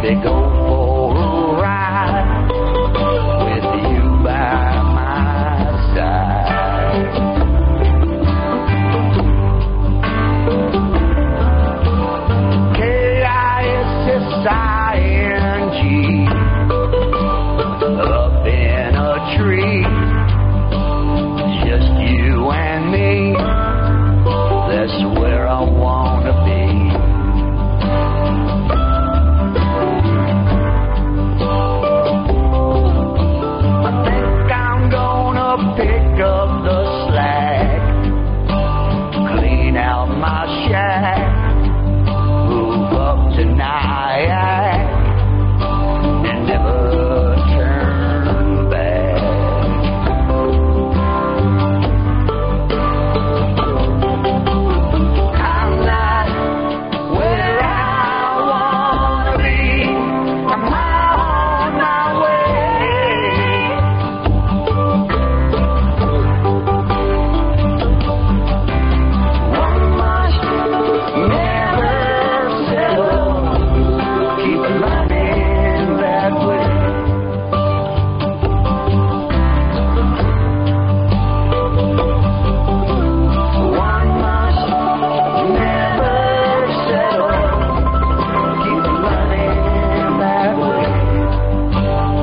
to go for a ride with you by my side. K I S S I N G, up in a tree, just you and me, that's where I wanna be. I think I'm gonna pick up the slack, clean out my shack, move up to Nyack, and never turn back. I'm not where I wanna be, I'm on my way. One must never settle, keep learning that way. One must never settle, keep learning that way.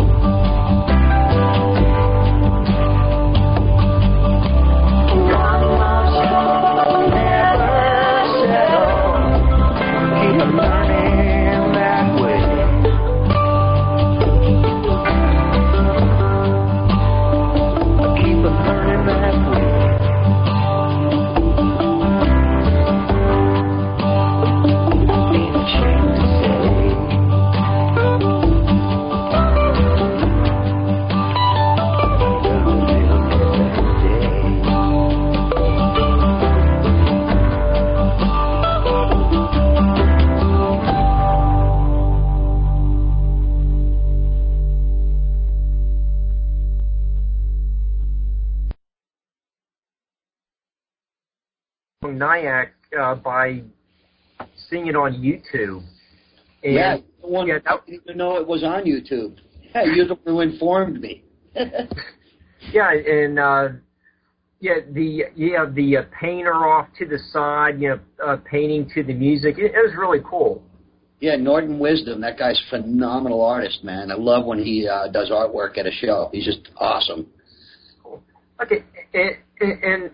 One must never settle, keep learning that way. Keep learning that way. Ain't ashamed to say. Nyack uh, by seeing it on YouTube. And Yeah, the one yeah, I that, didn't even know it was on YouTube. Yeah, you're the one who informed me. yeah, and uh, yeah, the yeah the uh, painter off to the side, you know, uh, painting to the music. It, it was really cool. Yeah, Norton Wisdom, that guy's a phenomenal artist, man. I love when he uh, does artwork at a show. He's just awesome. Okay, and, and, and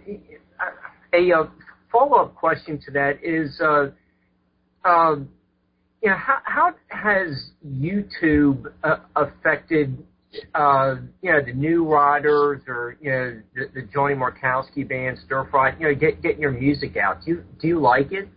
a, a follow-up question to that is, uh, uh, you know, how, how has YouTube uh, affected, uh, you know, the New Riders or, you know, the, the Johnny Markowski band, Stir Fry, you know, get, getting your music out? Do you, do you like it?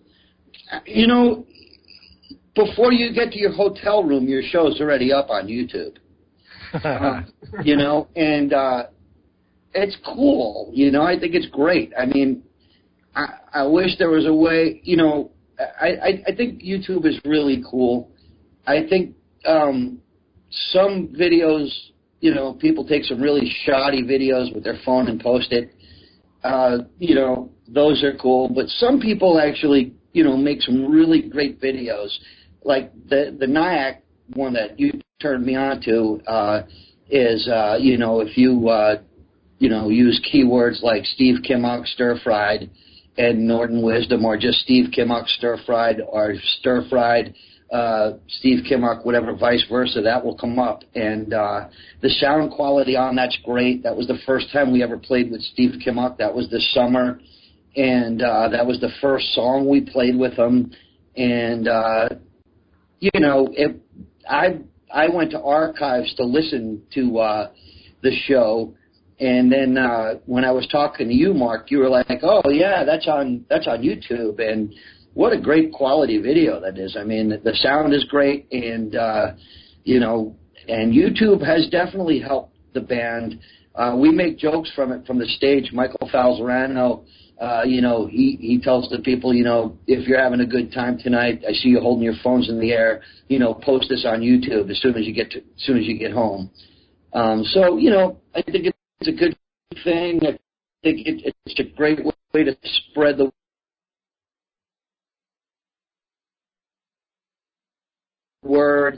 You know, before you get to your hotel room, your show's already up on YouTube. uh, you know, and uh, it's cool. You know, I think it's great. I mean, I, I wish there was a way, you know, I, I, I think YouTube is really cool. I think um, some videos, you know, people take some really shoddy videos with their phone and post it. Uh, you know, those are cool. But some people actually, you know, make some really great videos. Like the, the Nyack one that you turned me on to uh, is, uh, you know, if you, uh, you know, use keywords like Steve Kimmock stir-fried and Norton Wisdom, or just Steve Kimmock stir-fried, or stir-fried uh, Steve Kimmock, whatever, vice versa, that will come up. And uh, the sound quality on that's great. That was the first time we ever played with Steve Kimmock. That was this summer, and uh, that was the first song we played with him. And uh, you know, it, I I went to archives to listen to uh, the show. And then uh, when I was talking to you, Mark, you were like, "Oh yeah, that's on that's on YouTube." And what a great quality video that is. I mean, the sound is great, and uh, you know, and YouTube has definitely helped the band. Uh, we make jokes from it from the stage. Michael Falzarano, uh, you know, he he tells the people, you know, if you're having a good time tonight, I see you holding your phones in the air. You know, post this on YouTube as soon as you get to, as soon as you get home. Um, so you know, I think it's It's a good thing. I think it, it's a great way to spread the word.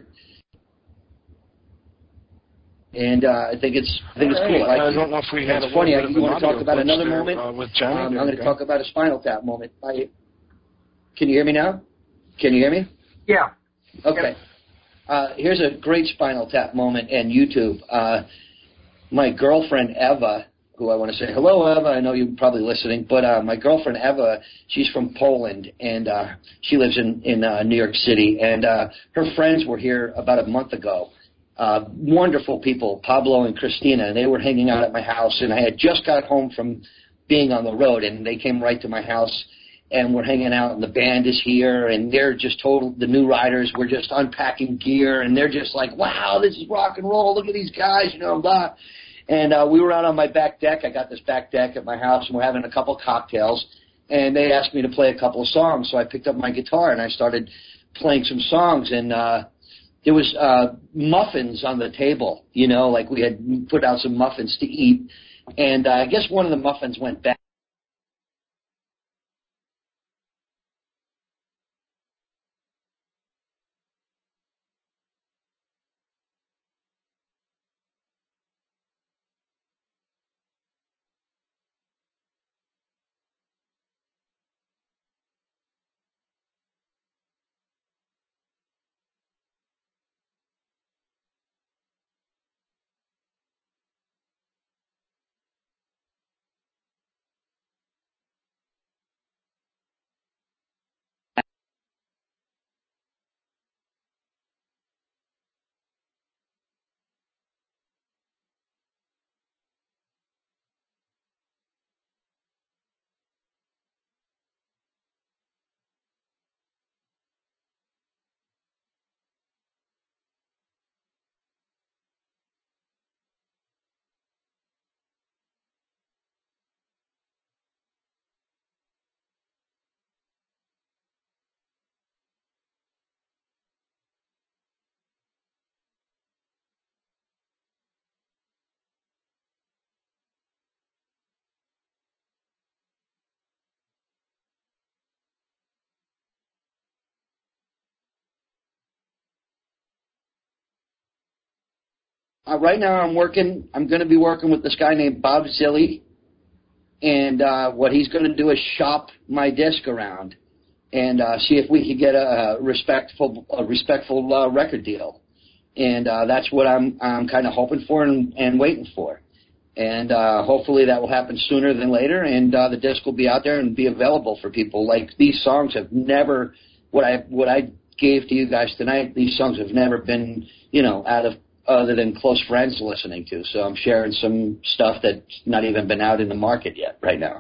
And uh, I think it's I think it's All cool. right. I, I don't know if we had it's a funny. little bit You of want to an talk about audio another glitch there, moment? uh, with Johnny. Um, There I'm we going to go. talk about a Spinal Tap moment. I, can you hear me now? Can you hear me? Yeah. Okay. Uh, here's a great Spinal Tap moment in YouTube. Uh, my girlfriend Eva, who I want to say hello, Eva. I know you're probably listening, but uh, my girlfriend Eva, she's from Poland, and uh, she lives in in uh, New York City. And uh, her friends were here about a month ago. Uh, wonderful people, Pablo and Christina, and they were hanging out at my house. And I had just got home from being on the road, and they came right to my house, and we're hanging out. And the band is here, and they're just total. The new riders were just unpacking gear, and they're just like, "Wow, this is rock and roll! Look at these guys!" You know, blah. And uh, we were out on my back deck. I got this back deck at my house, and we're having a couple cocktails. And they asked me to play a couple of songs, so I picked up my guitar and I started playing some songs. And uh, there was uh, muffins on the table, you know, like we had put out some muffins to eat. And uh, I guess one of the muffins went bad. Uh, right now I'm working, I'm going to be working with this guy named Bob Zilli, and uh, what he's going to do is shop my disc around and uh, see if we can get a, a respectful, a respectful uh, record deal. And uh, that's what I'm, I'm kind of hoping for and, and waiting for. And uh, hopefully that will happen sooner than later, and uh, the disc will be out there and be available for people. Like, these songs have never, what I what I gave to you guys tonight, these songs have never been, you know, out of other than close friends listening to. So I'm sharing some stuff that's not even been out in the market yet right now.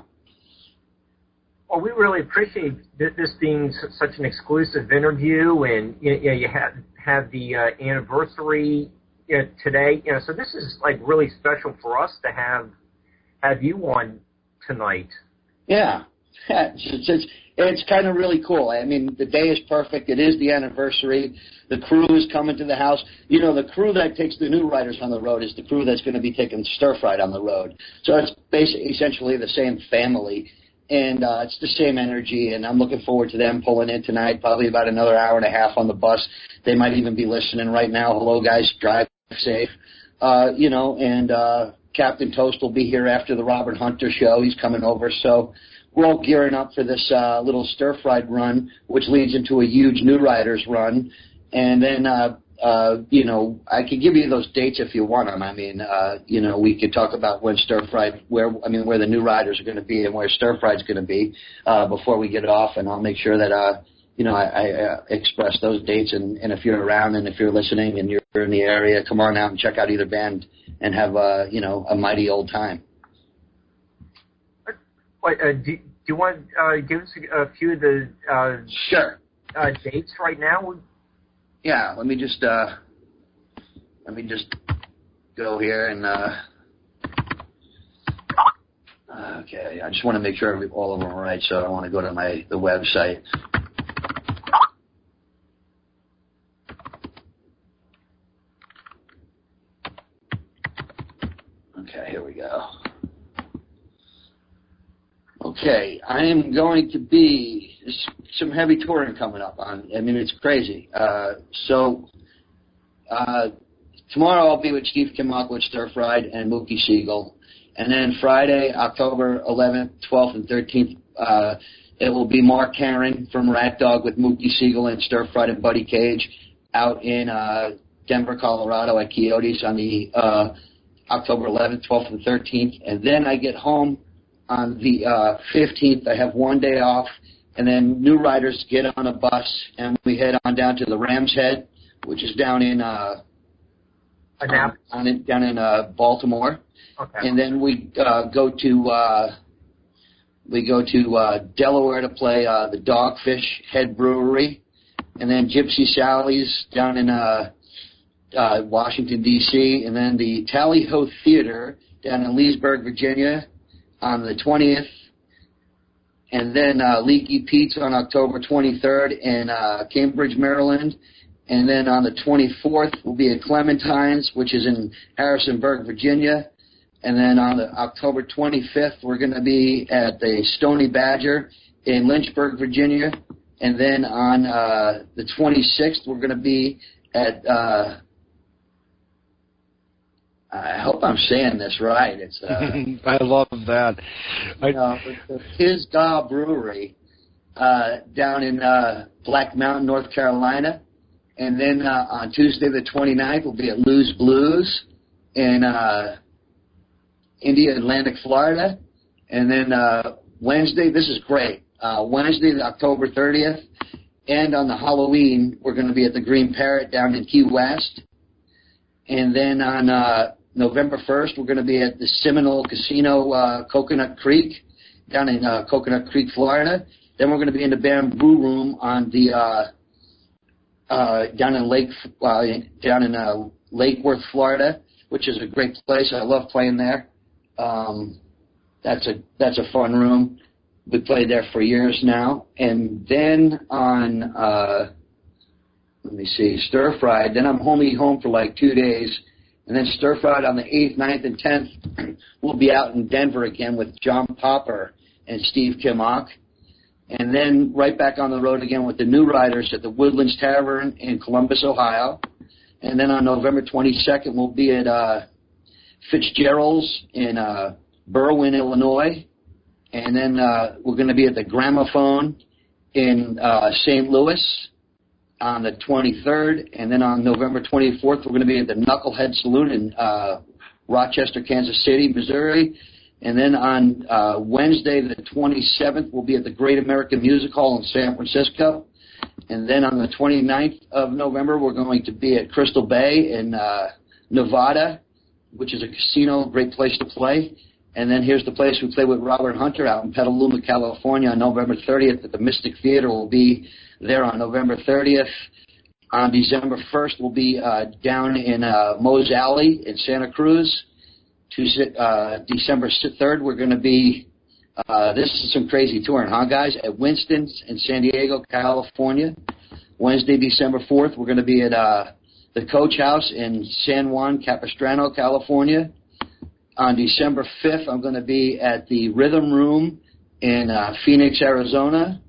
Well, we really appreciate th- this being s- such an exclusive interview, and you know, you have have the uh, anniversary you know, today. You know, so this is like really special for us to have have you on tonight. Yeah, yeah it's it's, it's, it's kind of really cool. I mean, the day is perfect. It is the anniversary. The crew is coming to the house. You know, the crew that takes the new riders on the road is the crew that's going to be taking Stir Fried on the road. So it's basically essentially the same family. And uh, it's the same energy, and I'm looking forward to them pulling in tonight, probably about another hour and a half on the bus. They might even be listening right now. Hello, guys. Drive safe. Uh, you know, and uh, Captain Toast will be here after the Robert Hunter show. He's coming over. So we're all gearing up for this uh, little stir-fried run, which leads into a huge New Riders run. And then, uh, uh, you know, I could give you those dates if you want them. I mean, uh, you know, we could talk about when Stir Fried, where I mean, where the New Riders are going to be and where Stir Fried's going to be uh, before we get off, and I'll make sure that uh, you know, I, I uh, express those dates. And, and if you're around and if you're listening and you're in the area, come on out and check out either band and have uh, you know, a mighty old time. Wait, uh, do, do you want to uh, give us a, a few of the uh, sure uh, dates right now? Yeah, let me just uh, let me just go here and uh, okay. I just want to make sure all of them are right, so I want to go to my the website. Okay, here we go. Okay, I am going to be some heavy touring coming up. On, I mean, it's crazy. Uh, so uh, tomorrow I'll be with Steve Kimmock with Stir Fried and Mookie Siegel. And then Friday, October eleventh, twelfth, and thirteenth, uh, it will be Mark Karen from Rat Dog with Mookie Siegel and Stir Fried and Buddy Cage out in uh, Denver, Colorado at Coyotes on the uh, October eleventh, twelfth, and thirteenth. And then I get home on the uh, fifteenth. I have one day off. And then new riders get on a bus, and we head on down to the Ram's Head, which is down in uh, on, on in, down in uh, Baltimore. Okay. And then we uh, go to uh, we go to uh, Delaware to play uh, the Dogfish Head Brewery, and then Gypsy Sally's down in uh, uh, Washington D C, and then the Tally Ho Theater down in Leesburg, Virginia, on the twentieth, and then uh, Leaky Pete's on October twenty-third in uh, Cambridge, Maryland. And then on the twenty-fourth, we'll be at Clementine's, which is in Harrisonburg, Virginia. And then on the October twenty-fifth, we're going to be at the Stony Badger in Lynchburg, Virginia. And then on uh, the twenty-sixth, we're going to be at, uh, I hope I'm saying this right. It's uh, I love that. I know the Pisgah Brewery uh, down in uh, Black Mountain, North Carolina. And then uh, on Tuesday the twenty-ninth, we'll be at Lou's Blues in uh, India, Atlantic, Florida. And then uh, Wednesday, this is great, uh, Wednesday, October thirtieth, and on the Halloween, we're going to be at the Green Parrot down in Key West. And then on uh, November first, we're going to be at the Seminole Casino, uh, Coconut Creek, down in uh, Coconut Creek, Florida. Then we're going to be in the Bamboo Room on the uh, uh, down in Lake uh, down in uh, Lake Worth, Florida, which is a great place. I love playing there. Um, that's a that's a fun room. We played there for years now. And then on uh, let me see, Stir Fried. Then I'm homie home for like two days. And then Stir Fried on the eighth, ninth, and tenth, we'll be out in Denver again with John Popper and Steve Kimmock. And then right back on the road again with the new riders at the Woodlands Tavern in Columbus, Ohio. And then on November twenty-second, we'll be at uh, Fitzgerald's in uh, Berwyn, Illinois. And then uh, we're going to be at the Gramophone in uh, Saint Louis on the twenty-third. And then on November twenty-fourth, we're going to be at the Knucklehead Saloon in uh, Rochester, Kansas City, Missouri. And then on uh, Wednesday, the twenty-seventh, we'll be at the Great American Music Hall in San Francisco. And then on the twenty-ninth of November, we're going to be at Crystal Bay in uh, Nevada, which is a casino, great place to play. And then here's the place we play with Robert Hunter out in Petaluma, California on November thirtieth at the Mystic Theater. We'll be there on November thirtieth. On December first, we'll be uh, down in uh, Moe's Alley in Santa Cruz. Tuesday, uh, December third, we're going to be, uh, this is some crazy touring, huh, guys, at Winston's in San Diego, California. Wednesday, December fourth, we're going to be at uh, the Coach House in San Juan Capistrano, California. On December fifth, I'm going to be at the Rhythm Room in uh, Phoenix, Arizona.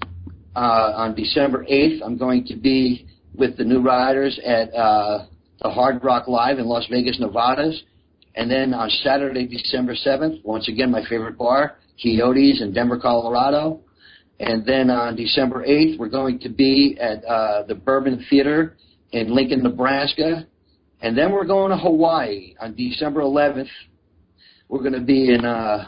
Uh, on December eighth, I'm going to be with the new riders at uh, the Hard Rock Live in Las Vegas, Nevada. And then on Saturday, December seventh, once again, my favorite bar, Coyotes in Denver, Colorado. And then on December eighth, we're going to be at uh, the Bourbon Theater in Lincoln, Nebraska. And then we're going to Hawaii on December eleventh. We're going to be in uh,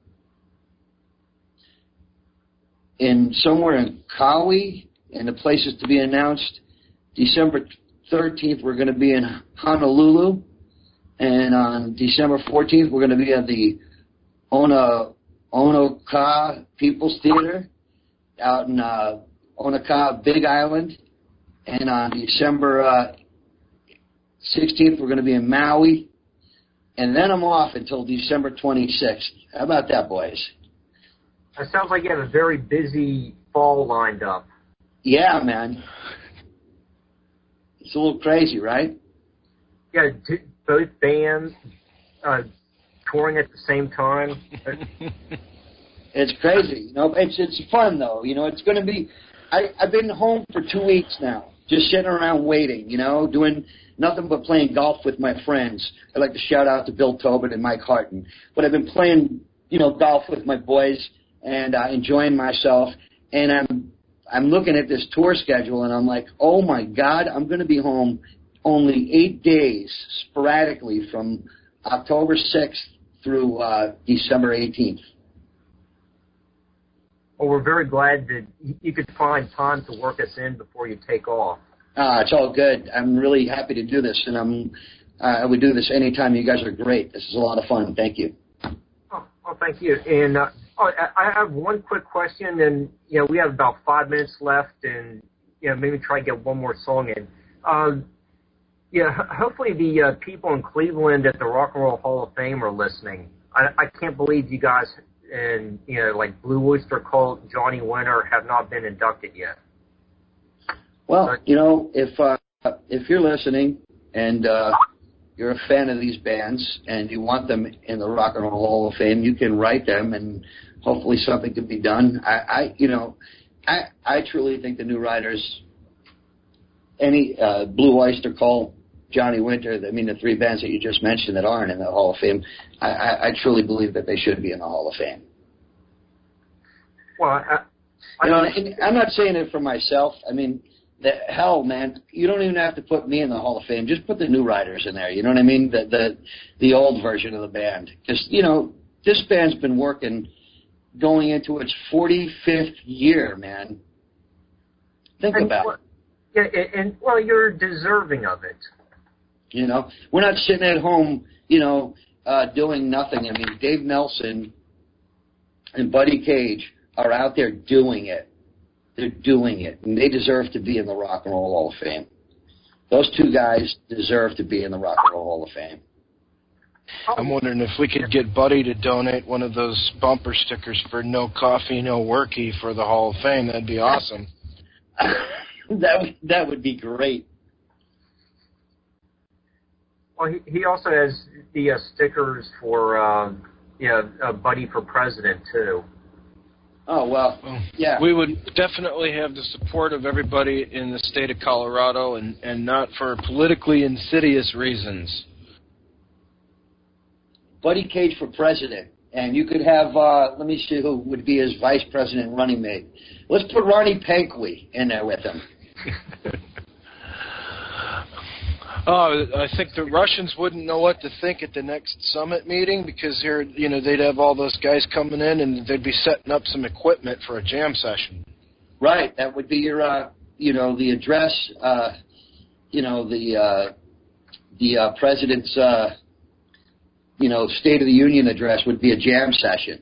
in somewhere in Kauai, and the places to be announced. December thirteenth, we're going to be in Honolulu. And on December fourteenth, we're going to be at the Ona, Onaka People's Theater out in uh, Onaka, Big Island. And on December uh, sixteenth, we're going to be in Maui. And then I'm off until December twenty-sixth. How about that, boys? That sounds like you have a very busy fall lined up. Yeah, man. It's a little crazy, right? Yeah, t- both bands uh, touring at the same time. It's crazy. You know, it's it's fun though. You know, it's going to be. I I've been home for two weeks now, just sitting around waiting. You know, doing nothing but playing golf with my friends. I'd like to shout out to Bill Tobin and Mike Harton. But I've been playing, you know, golf with my boys and uh, enjoying myself. And I'm I'm looking at this tour schedule and I'm like, oh my God, I'm going to be home only eight days sporadically from October sixth through uh, December eighteenth. Well, we're very glad that you could find time to work us in before you take off. Uh, it's all good. I'm really happy to do this, and I'm uh, I would do this anytime. You guys are great. This is a lot of fun. Thank you. Oh, well, thank you. And uh, oh, I have one quick question, and you know we have about five minutes left, and you know maybe try to get one more song in. Uh, yeah, hopefully the uh, people in Cleveland at the Rock and Roll Hall of Fame are listening. I, I can't believe you guys and you know like Blue Oyster Cult, Johnny Winter have not been inducted yet. Well, you know, if uh, if you're listening and uh, you're a fan of these bands and you want them in the Rock and Roll Hall of Fame, you can write them and hopefully something can be done. I, I you know, I I truly think the New Riders, any uh, Blue Oyster Cult, Johnny Winter, I mean the three bands that you just mentioned that aren't in the Hall of Fame, I, I, I truly believe that they should be in the Hall of Fame. Well, I, I you know, and I'm not saying it for myself. I mean, the, hell, man, you don't even have to put me in the Hall of Fame. Just put the New Riders in there. You know what I mean? The the, the old version of the band. Because, you know, this band's been working going into its forty-fifth year, man. Think and, about it. Yeah, and, well, you're deserving of it. You know, we're not sitting at home, you know, uh, doing nothing. I mean, Dave Nelson and Buddy Cage are out there doing it. They're doing it, and they deserve to be in the Rock and Roll Hall of Fame. Those two guys deserve to be in the Rock and Roll Hall of Fame. I'm wondering if we could get Buddy to donate one of those bumper stickers for No Coffee, No Worky for the Hall of Fame. That'd be awesome. that would, that would be great. Well, he, he also has the uh, stickers for uh, yeah, uh, Buddy for President, too. Oh, well, yeah. We would definitely have the support of everybody in the state of Colorado and, and not for politically insidious reasons. Buddy Cage for president. And you could have, uh, let me see who would be his vice president running mate. Let's put Ronnie Pankwee in there with him. Oh, I think the Russians wouldn't know what to think at the next summit meeting because here, you know, they'd have all those guys coming in and they'd be setting up some equipment for a jam session. Right, that would be your, uh, you know, the address, uh, you know, the uh, the uh, president's, uh, you know, State of the Union address would be a jam session.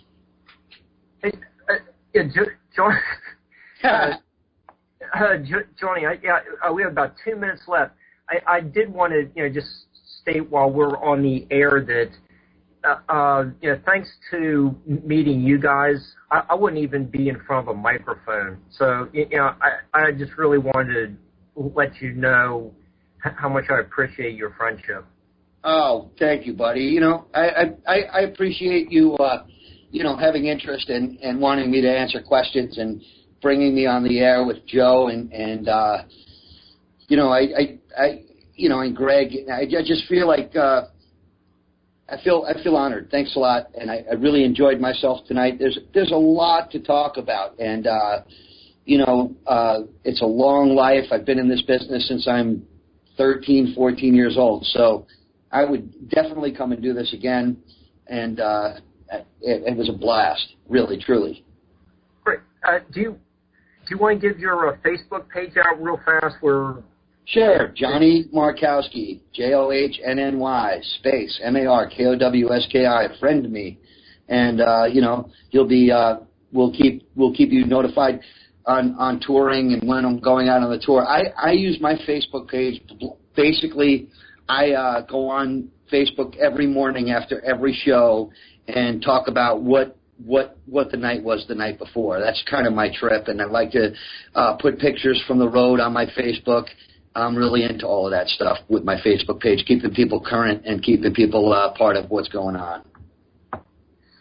Hey, uh, yeah, John, uh, uh, Johnny, I, yeah, uh, we have about two minutes left. I, I did want to, you know, just state while we're on the air that, uh, uh, you know, thanks to meeting you guys, I, I wouldn't even be in front of a microphone. So, you know, I, I just really wanted to let you know how much I appreciate your friendship. Oh, thank you, buddy. You know, I I, I appreciate you, uh, you know, having interest and and wanting me to answer questions and bringing me on the air with Joe and and. Uh, You know, I, I, I, you know, and Greg, I, I just feel like uh, I feel, I feel honored. Thanks a lot, and I, I really enjoyed myself tonight. There's, there's a lot to talk about, and uh, you know, uh, it's a long life. I've been in this business since I'm thirteen, fourteen years old, so I would definitely come and do this again. And uh, it, it was a blast, really, truly. Great. Uh, do you do you want to give your uh, Facebook page out real fast? Where Sure. Johnny Markowski, J O H N N Y, space, M A R K O W S K I, friend me. And, uh, you know, you'll be, uh, we'll keep, we'll keep you notified on, on touring and when I'm going out on the tour. I, I use my Facebook page. Basically, I, uh, go on Facebook every morning after every show and talk about what, what, what the night was the night before. That's kind of my trip. And I like to, uh, put pictures from the road on my Facebook. I'm really into all of that stuff with my Facebook page, keeping people current and keeping people uh, part of what's going on.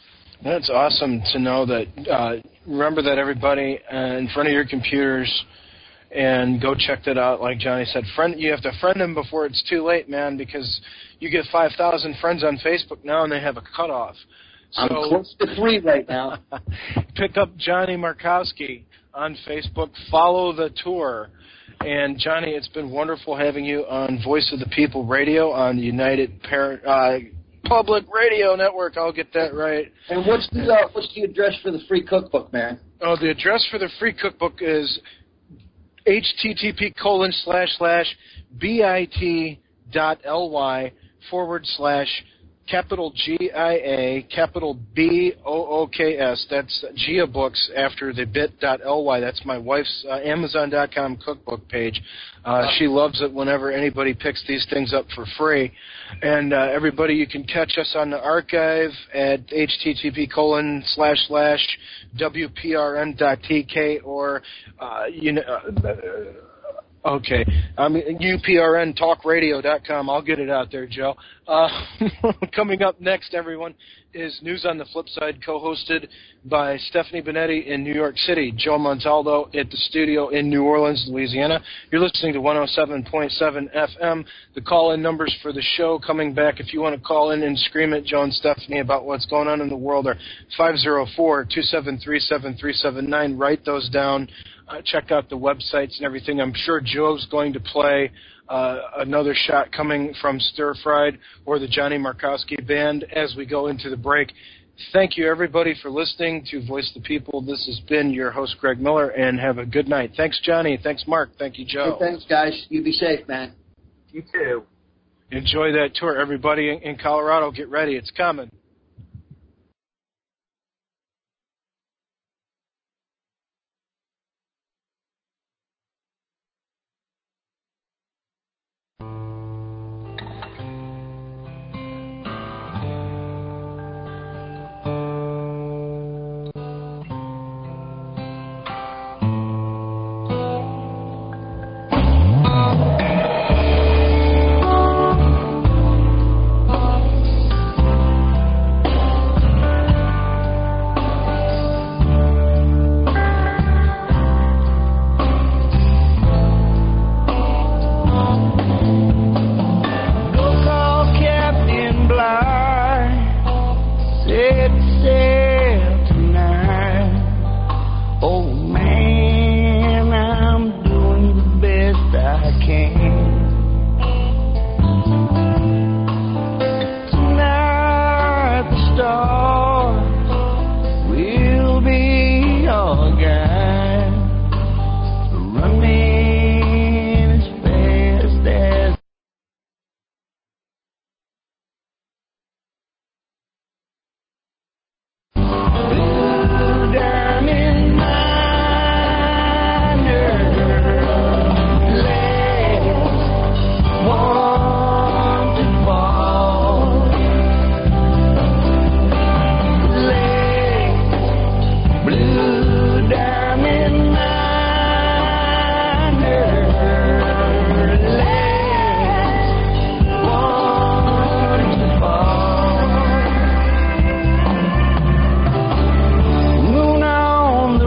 That's awesome to know that. Uh, remember that, everybody, uh, in front of your computers, and go check that out. Like Johnny said, friend, you have to friend them before it's too late, man, because you get five thousand friends on Facebook now, and they have a cutoff. So, I'm close to three right now. Pick up Johnny Markowski on Facebook. Follow the tour. And, Johnny, it's been wonderful having you on Voice of the People Radio on the United Parent uh, Public Radio Network. I'll get that right. And what's the uh, what's the address for the free cookbook, man? Oh, the address for the free cookbook is http colon slash slash bit dot ly forward slash capital G I A, capital B O O K S. That's Gia Books after the bit.ly. That's my wife's uh, Amazon dot com cookbook page. Uh, she loves it whenever anybody picks these things up for free. And uh, everybody, you can catch us on the archive at http colon slash slash wprn dot tk or, uh, you know, uh, Okay, I mean, U P R N talk radio dot com. I'll get it out there, Joe. Uh, coming up next, everyone, is News on the Flip Side, co-hosted by Stephanie Benetti in New York City, Joe Montaldo at the studio in New Orleans, Louisiana. You're listening to one oh seven point seven F M. The call-in numbers for the show coming back, if you want to call in and scream at Joe and Stephanie about what's going on in the world, are five oh four, two seven three, seven three seven nine. Write those down. Uh, check out the websites and everything. I'm sure Joe's going to play uh, another shot coming from Stir Fried or the Johnny Markowski Band as we go into the break. Thank you, everybody, for listening to Voice of the People. This has been your host, Greg Miller, and have a good night. Thanks, Johnny. Thanks, Mark. Thank you, Joe. Hey, thanks, guys. You be safe, man. You too. Enjoy that tour. Everybody in, in Colorado, get ready. It's coming. Oh man, I'm doing the best I can.